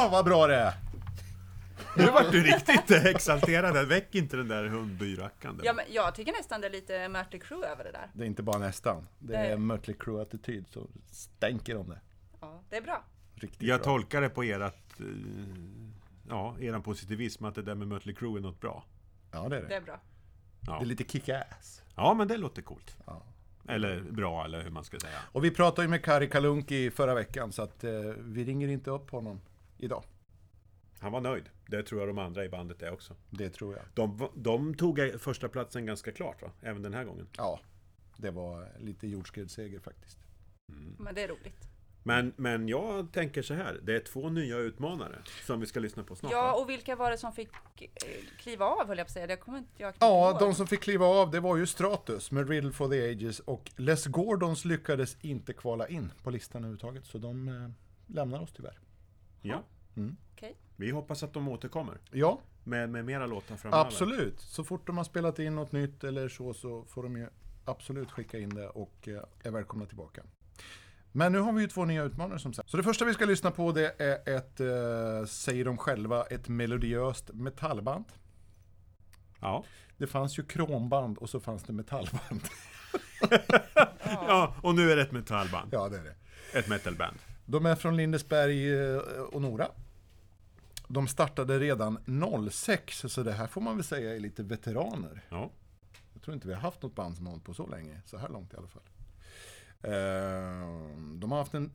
[SPEAKER 2] Åh, vad bra det är!
[SPEAKER 3] Nu vart du riktigt exalterad. Väck inte den där hundbyrackande.
[SPEAKER 1] Ja, men jag tycker nästan det är lite Mötley Crüe över det där.
[SPEAKER 2] Det är inte bara nästan. Det är Mötley Crüe-attityd, så stänker om det.
[SPEAKER 1] Ja, det är bra.
[SPEAKER 2] Riktigt
[SPEAKER 3] Jag
[SPEAKER 2] bra.
[SPEAKER 3] tolkar det på eran positivism att det där med Mötley Crüe är något bra.
[SPEAKER 2] Ja, det är
[SPEAKER 1] Det
[SPEAKER 2] det.
[SPEAKER 1] är bra.
[SPEAKER 3] Ja,
[SPEAKER 2] Det är lite kick-ass.
[SPEAKER 3] ja men det låter coolt.
[SPEAKER 2] Ja.
[SPEAKER 3] Eller bra, eller hur man ska säga.
[SPEAKER 2] Och vi pratade ju med Kari Kalunki förra veckan, så att vi ringer inte upp honom idag.
[SPEAKER 3] Han var nöjd. Det tror jag de andra i bandet är också.
[SPEAKER 2] Det tror jag.
[SPEAKER 3] De tog första platsen ganska klart, va? Även den här gången.
[SPEAKER 2] Ja, det var lite jordskredsseger faktiskt.
[SPEAKER 1] Men det är roligt.
[SPEAKER 3] Men jag tänker så här. Det är 2 nya utmanare som vi ska lyssna på snart.
[SPEAKER 1] Ja,
[SPEAKER 3] va?
[SPEAKER 1] och vilka var det som fick kliva av, höll jag på att säga? Det kommer inte jag
[SPEAKER 2] Ja,
[SPEAKER 1] ihåg.
[SPEAKER 2] de som fick kliva av, det var ju Stratus med Riddle for the Ages, och Les Gordons lyckades inte kvala in på listan överhuvudtaget, så de lämnar oss tyvärr.
[SPEAKER 3] Ja.
[SPEAKER 1] Okej.
[SPEAKER 3] Vi hoppas att de återkommer
[SPEAKER 2] Ja,
[SPEAKER 3] med mera låtar framöver.
[SPEAKER 2] absolut. Så fort de har spelat in något nytt eller så får de ju absolut skicka in det och är välkomna tillbaka. Men nu har vi ju 2 nya utmanare som sagt. Så det första vi ska lyssna på, det är ett, säger de själva, ett melodiöst metallband.
[SPEAKER 3] Ja.
[SPEAKER 2] Det fanns ju kromband och så fanns det metallband.
[SPEAKER 3] Ja, och nu är det ett metallband.
[SPEAKER 2] Ja, det är det.
[SPEAKER 3] Ett metalband.
[SPEAKER 2] De är från Lindesberg och Nora. De startade redan 06, så det här får man väl säga är lite veteraner.
[SPEAKER 3] Ja.
[SPEAKER 2] Jag tror inte vi har haft något band som har hållit på så länge, så här långt i alla fall. De har haft en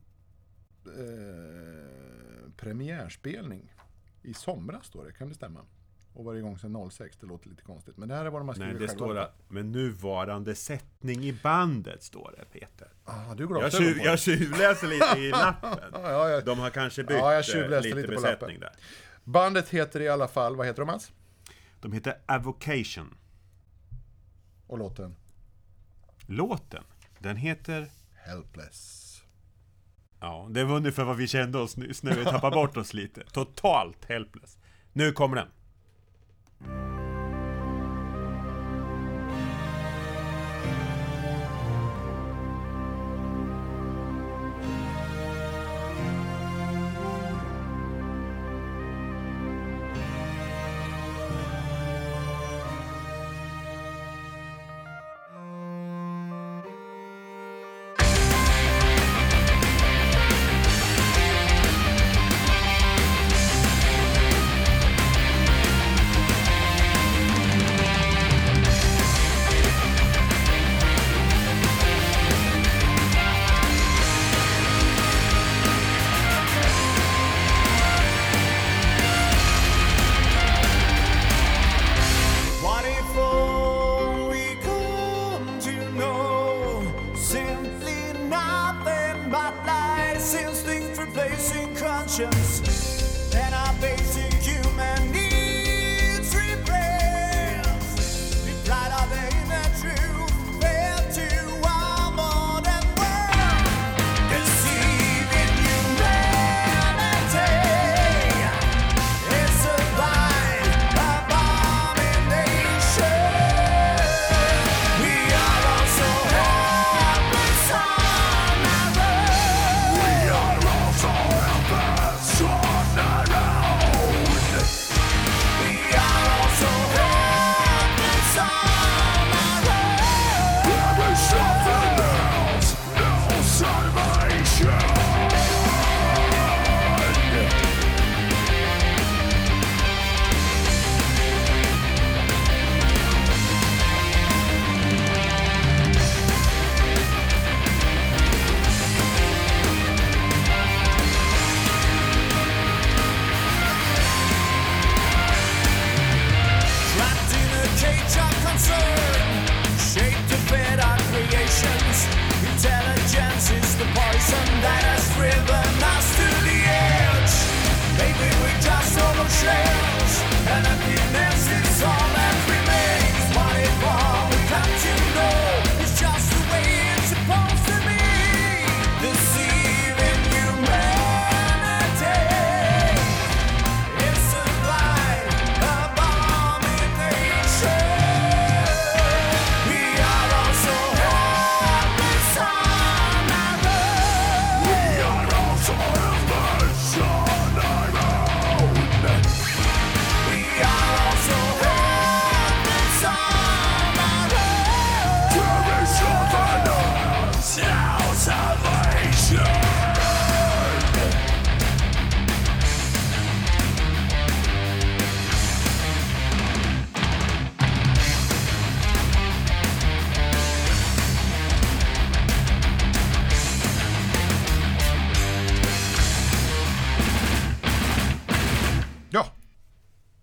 [SPEAKER 2] premiärspelning i somras då, det kan det stämma. Och var igång sedan 06, det låter lite konstigt. Men det här är vad de har
[SPEAKER 3] Nej,
[SPEAKER 2] skrivit
[SPEAKER 3] det
[SPEAKER 2] själva.
[SPEAKER 3] står att med nuvarande sättning i bandet, står det, Peter.
[SPEAKER 2] Du går också på
[SPEAKER 3] Jag tjuvläser lite i lappen.
[SPEAKER 2] ja.
[SPEAKER 3] De har kanske bytt
[SPEAKER 2] Ja, jag tjuvläste
[SPEAKER 3] lite
[SPEAKER 2] lite på
[SPEAKER 3] besättning
[SPEAKER 2] lappen.
[SPEAKER 3] där.
[SPEAKER 2] Bandet heter i alla fall, vad heter de Mats?
[SPEAKER 3] De heter Avocation.
[SPEAKER 2] Och låten?
[SPEAKER 3] Låten, den heter...
[SPEAKER 2] Helpless.
[SPEAKER 3] Ja, det var ungefär vad vi kände oss nyss när vi tappade bort oss lite. Totalt helpless. Nu kommer den.
[SPEAKER 5] What if all we come to know simply nothing but lies, instinct replacing conscience, and our basic human needs repressed? We pride our inner truth, fair to our modern world, deceiving humanity. It's a vine abomination. We are all so helpless on our own. We are all so helpless on our own.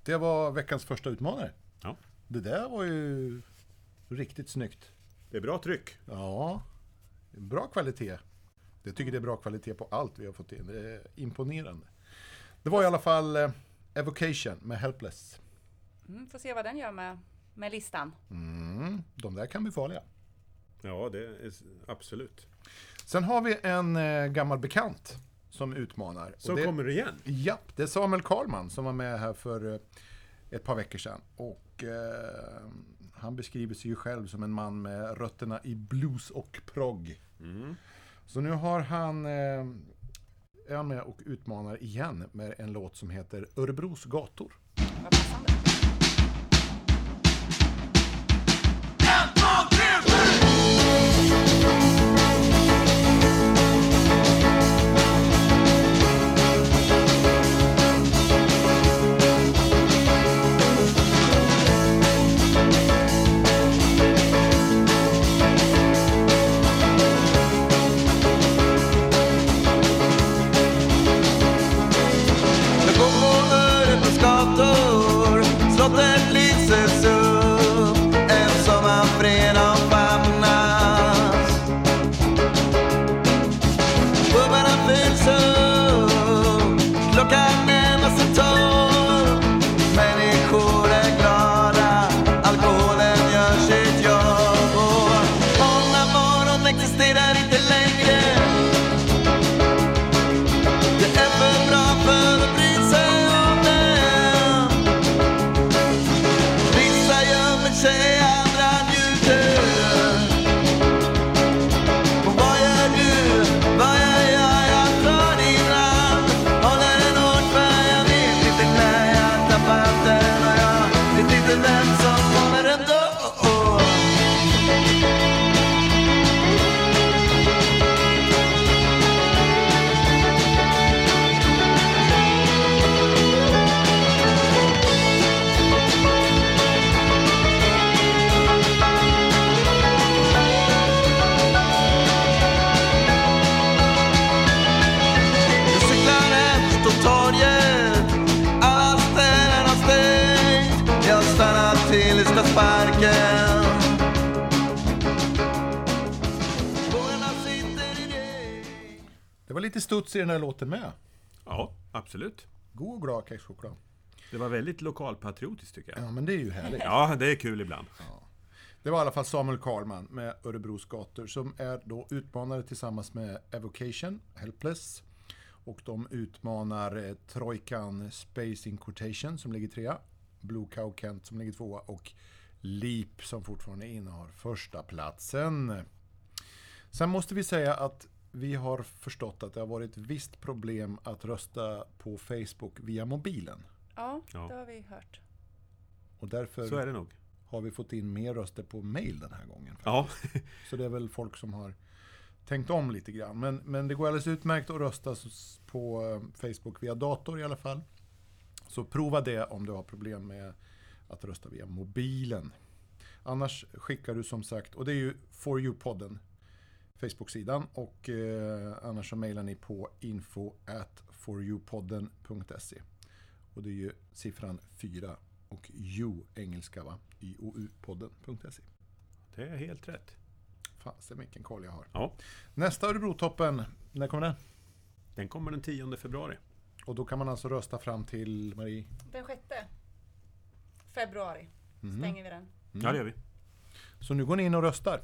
[SPEAKER 2] Det var veckans första utmanare.
[SPEAKER 3] Ja.
[SPEAKER 2] Det där var ju riktigt snyggt.
[SPEAKER 3] Det är bra tryck.
[SPEAKER 2] Ja, bra kvalitet. Jag tycker det är bra kvalitet på allt vi har fått in. Det är imponerande. Det var i alla fall Evocation med Helpless.
[SPEAKER 1] Får se vad den gör med listan.
[SPEAKER 2] De där kan bli farliga.
[SPEAKER 3] Ja, det är absolut.
[SPEAKER 2] Sen har vi en gammal bekant som utmanar.
[SPEAKER 3] Så
[SPEAKER 2] Och det,
[SPEAKER 3] kommer det igen.
[SPEAKER 2] Ja, det är Samuel Karlman som var med här för ett par veckor sedan. Och han beskriver sig ju själv som en man med rötterna i blues och progg. Så nu har han är han med och utmanar igen med en låt som heter Örebros gator.
[SPEAKER 1] Vad passande.
[SPEAKER 5] Slottet lyses upp en sommarfredag famnas. Pubarna fylls upp, klockan närmar sig 12. Människor är glada, alkoholen gör sitt jobb. Och måndag morgon existerar inte längre. Det är för bra för att bry sig om det. Säg andra njuter. Och vad gör du? Vad gör jag tar din hand. Håller den hårt för jag vet inte när jag tappat den. Och jag vet inte vem som kommer ändå. Parken.
[SPEAKER 2] Det var lite studs i den här låten med.
[SPEAKER 3] Ja, absolut.
[SPEAKER 2] God och glad kexchoklad.
[SPEAKER 3] Det var väldigt lokalpatriotiskt tycker jag.
[SPEAKER 2] Ja, men det är ju härligt.
[SPEAKER 3] Ja, det är kul ibland.
[SPEAKER 2] Det var i alla fall Samuel Karlman med Örebros gator som är då utmanare tillsammans med Evocation, Helpless. Och de utmanar Trojkan Space in Quotation som ligger 3, Blue Cow Kent som ligger 2 och Leap som fortfarande innehar första platsen. Sen måste vi säga att vi har förstått att det har varit ett visst problem att rösta på Facebook via mobilen.
[SPEAKER 1] Ja,
[SPEAKER 3] Ja.
[SPEAKER 1] det har vi hört.
[SPEAKER 2] Och därför
[SPEAKER 3] Så är det nog.
[SPEAKER 2] har vi fått in mer röster på mail den här gången.
[SPEAKER 3] Ja,
[SPEAKER 2] Så det är väl folk som har tänkt om lite grann. Men det går alldeles utmärkt att rösta på Facebook via dator i alla fall. Så prova det om du har problem med att rösta via mobilen. Annars skickar du som sagt, och det är ju For You-podden, Facebook-sidan. Och annars så mejlar ni på info@foryoupodden.se. Och det är ju siffran 4 och you, engelska va? iou-podden.se.
[SPEAKER 3] det är helt rätt.
[SPEAKER 2] Fan, se vilken koll jag har.
[SPEAKER 3] Ja,
[SPEAKER 2] Nästa Örebrotoppen, när kommer den?
[SPEAKER 3] den kommer den 10 februari.
[SPEAKER 2] Och då kan man alltså rösta fram till, Marie?
[SPEAKER 1] Den 6 februari stänger vi den.
[SPEAKER 3] Ja, det gör vi.
[SPEAKER 2] Så nu går ni in och röstar.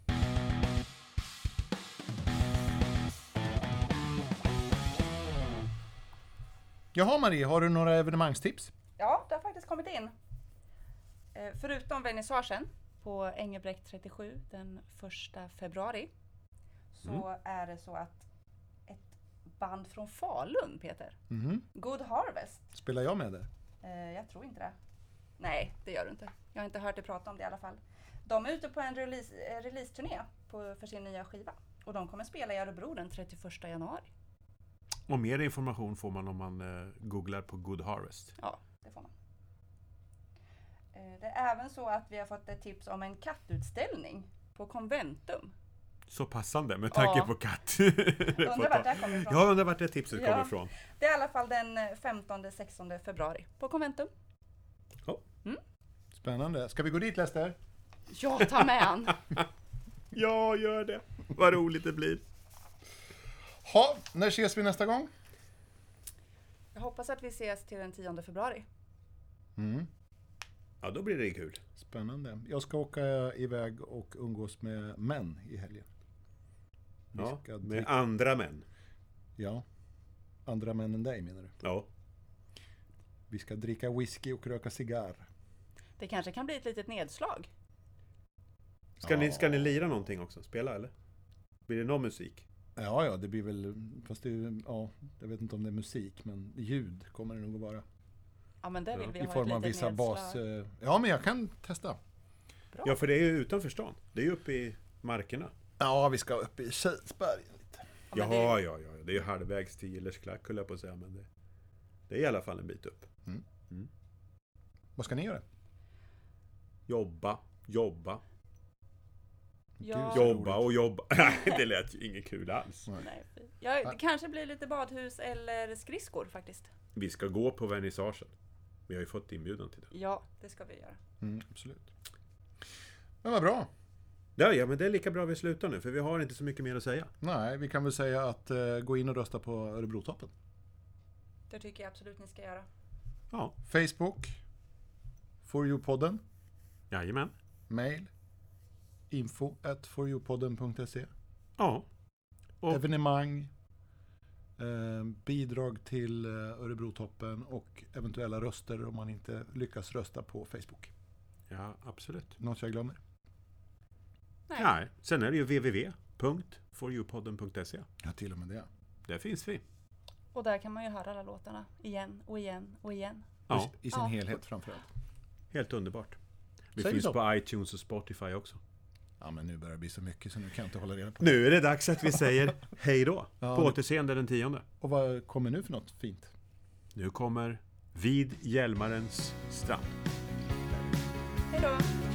[SPEAKER 2] Jaha Marie, har du några evenemangstips?
[SPEAKER 1] Ja, det har faktiskt kommit in. Förutom vernissagen på Engelbrekt 37 den 1 februari så är det så att ett band från Falun, Peter, Good Harvest.
[SPEAKER 2] Spelar jag med det?
[SPEAKER 1] Jag tror inte det. Nej, det gör du inte. Jag har inte hört dig prata om det i alla fall. De är ute på en release-turné för sin nya skiva. Och de kommer spela i Örebro den 31 januari.
[SPEAKER 3] Och mer information får man om man googlar på Good Harvest.
[SPEAKER 1] Ja, det får man. Det är även så att vi har fått ett tips om en kattutställning på Conventum.
[SPEAKER 3] Så passande med tanke
[SPEAKER 1] Ja.
[SPEAKER 3] på katt.
[SPEAKER 1] Undrar vart det kommer ifrån.
[SPEAKER 3] Jag undrar vart det tipset
[SPEAKER 1] Ja.
[SPEAKER 3] kommer ifrån.
[SPEAKER 1] Det är i alla fall den 15-16 februari på Conventum.
[SPEAKER 2] Spännande. Ska vi gå dit, Lester?
[SPEAKER 1] Ja, ta med han.
[SPEAKER 3] Ja, gör det. Vad roligt det blir.
[SPEAKER 2] Ha, när ses vi nästa gång?
[SPEAKER 1] Jag hoppas att vi ses till den 10 februari.
[SPEAKER 3] Ja, då blir det kul.
[SPEAKER 2] Spännande. Jag ska åka iväg och umgås med män i helgen. Vi
[SPEAKER 3] Ja,
[SPEAKER 2] ska
[SPEAKER 3] med andra män.
[SPEAKER 2] Ja, andra män än dig menar du?
[SPEAKER 3] Ja.
[SPEAKER 2] Vi ska dricka whisky och röka cigarr.
[SPEAKER 1] Det kanske kan bli ett litet nedslag.
[SPEAKER 3] Ska ni lira någonting också? Spela eller? Blir det någon musik?
[SPEAKER 2] Ja, det blir väl, fast det är ju, jag vet inte om det är musik, men ljud kommer det nog att vara.
[SPEAKER 1] Ja, men det vill vi
[SPEAKER 2] I
[SPEAKER 1] ha
[SPEAKER 2] form
[SPEAKER 1] ett
[SPEAKER 2] av
[SPEAKER 1] litet
[SPEAKER 2] vissa
[SPEAKER 1] nedslag.
[SPEAKER 2] bas... Ja, men jag kan testa.
[SPEAKER 1] Bra.
[SPEAKER 3] Ja, för det är ju utanför stan. Det är ju uppe i markerna.
[SPEAKER 2] Ja, vi ska upp i Kilsberg lite.
[SPEAKER 1] Ja, men
[SPEAKER 3] Ja. Det är ju halvvägs till Gillersklack, höll jag på att säga. Men det är i alla fall en bit upp.
[SPEAKER 2] Vad ska ni göra?
[SPEAKER 3] Jobba.
[SPEAKER 1] Ja.
[SPEAKER 3] Jobba och jobba. Nej, det lät ju inget kul alls.
[SPEAKER 1] Nej. Ja, det kanske blir lite badhus eller skridskor faktiskt.
[SPEAKER 3] Vi ska gå på vernissagen. Vi har ju fått inbjudan till det.
[SPEAKER 1] Ja, det ska vi göra.
[SPEAKER 2] Absolut. Men vad bra.
[SPEAKER 3] Ja, men det är lika bra vi slutar nu. För vi har inte så mycket mer att säga.
[SPEAKER 2] Nej, vi kan väl säga att gå in och rösta på Örebrotoppen.
[SPEAKER 1] Det tycker jag absolut ni ska göra.
[SPEAKER 3] Ja,
[SPEAKER 2] Facebook, For You-podden,
[SPEAKER 3] jajamän.
[SPEAKER 2] mail, info@foryoupodden.se,
[SPEAKER 3] Ja. Och
[SPEAKER 2] evenemang, bidrag till Örebrotoppen och eventuella röster om man inte lyckas rösta på Facebook.
[SPEAKER 3] ja, absolut.
[SPEAKER 2] Något jag glömmer?
[SPEAKER 3] Nej. Sen är det ju www.foryoupodden.se.
[SPEAKER 2] Ja, till och med det.
[SPEAKER 3] Där finns vi.
[SPEAKER 1] Och där kan man ju höra alla låtarna igen och igen och igen.
[SPEAKER 3] Ja,
[SPEAKER 2] I sin
[SPEAKER 1] Ja.
[SPEAKER 2] helhet framförallt.
[SPEAKER 3] helt underbart. Vi
[SPEAKER 2] Säg
[SPEAKER 3] finns
[SPEAKER 2] så.
[SPEAKER 3] på iTunes och Spotify också.
[SPEAKER 2] Ja, men nu börjar det bli så mycket så nu kan jag inte hålla reda på.
[SPEAKER 3] Nu är det dags att vi säger hej då.
[SPEAKER 2] Ja,
[SPEAKER 3] På
[SPEAKER 2] det-
[SPEAKER 3] återseende den 10.
[SPEAKER 2] Och vad kommer nu för något fint?
[SPEAKER 3] Nu kommer Vid Hjälmarens strand.
[SPEAKER 1] Hej då!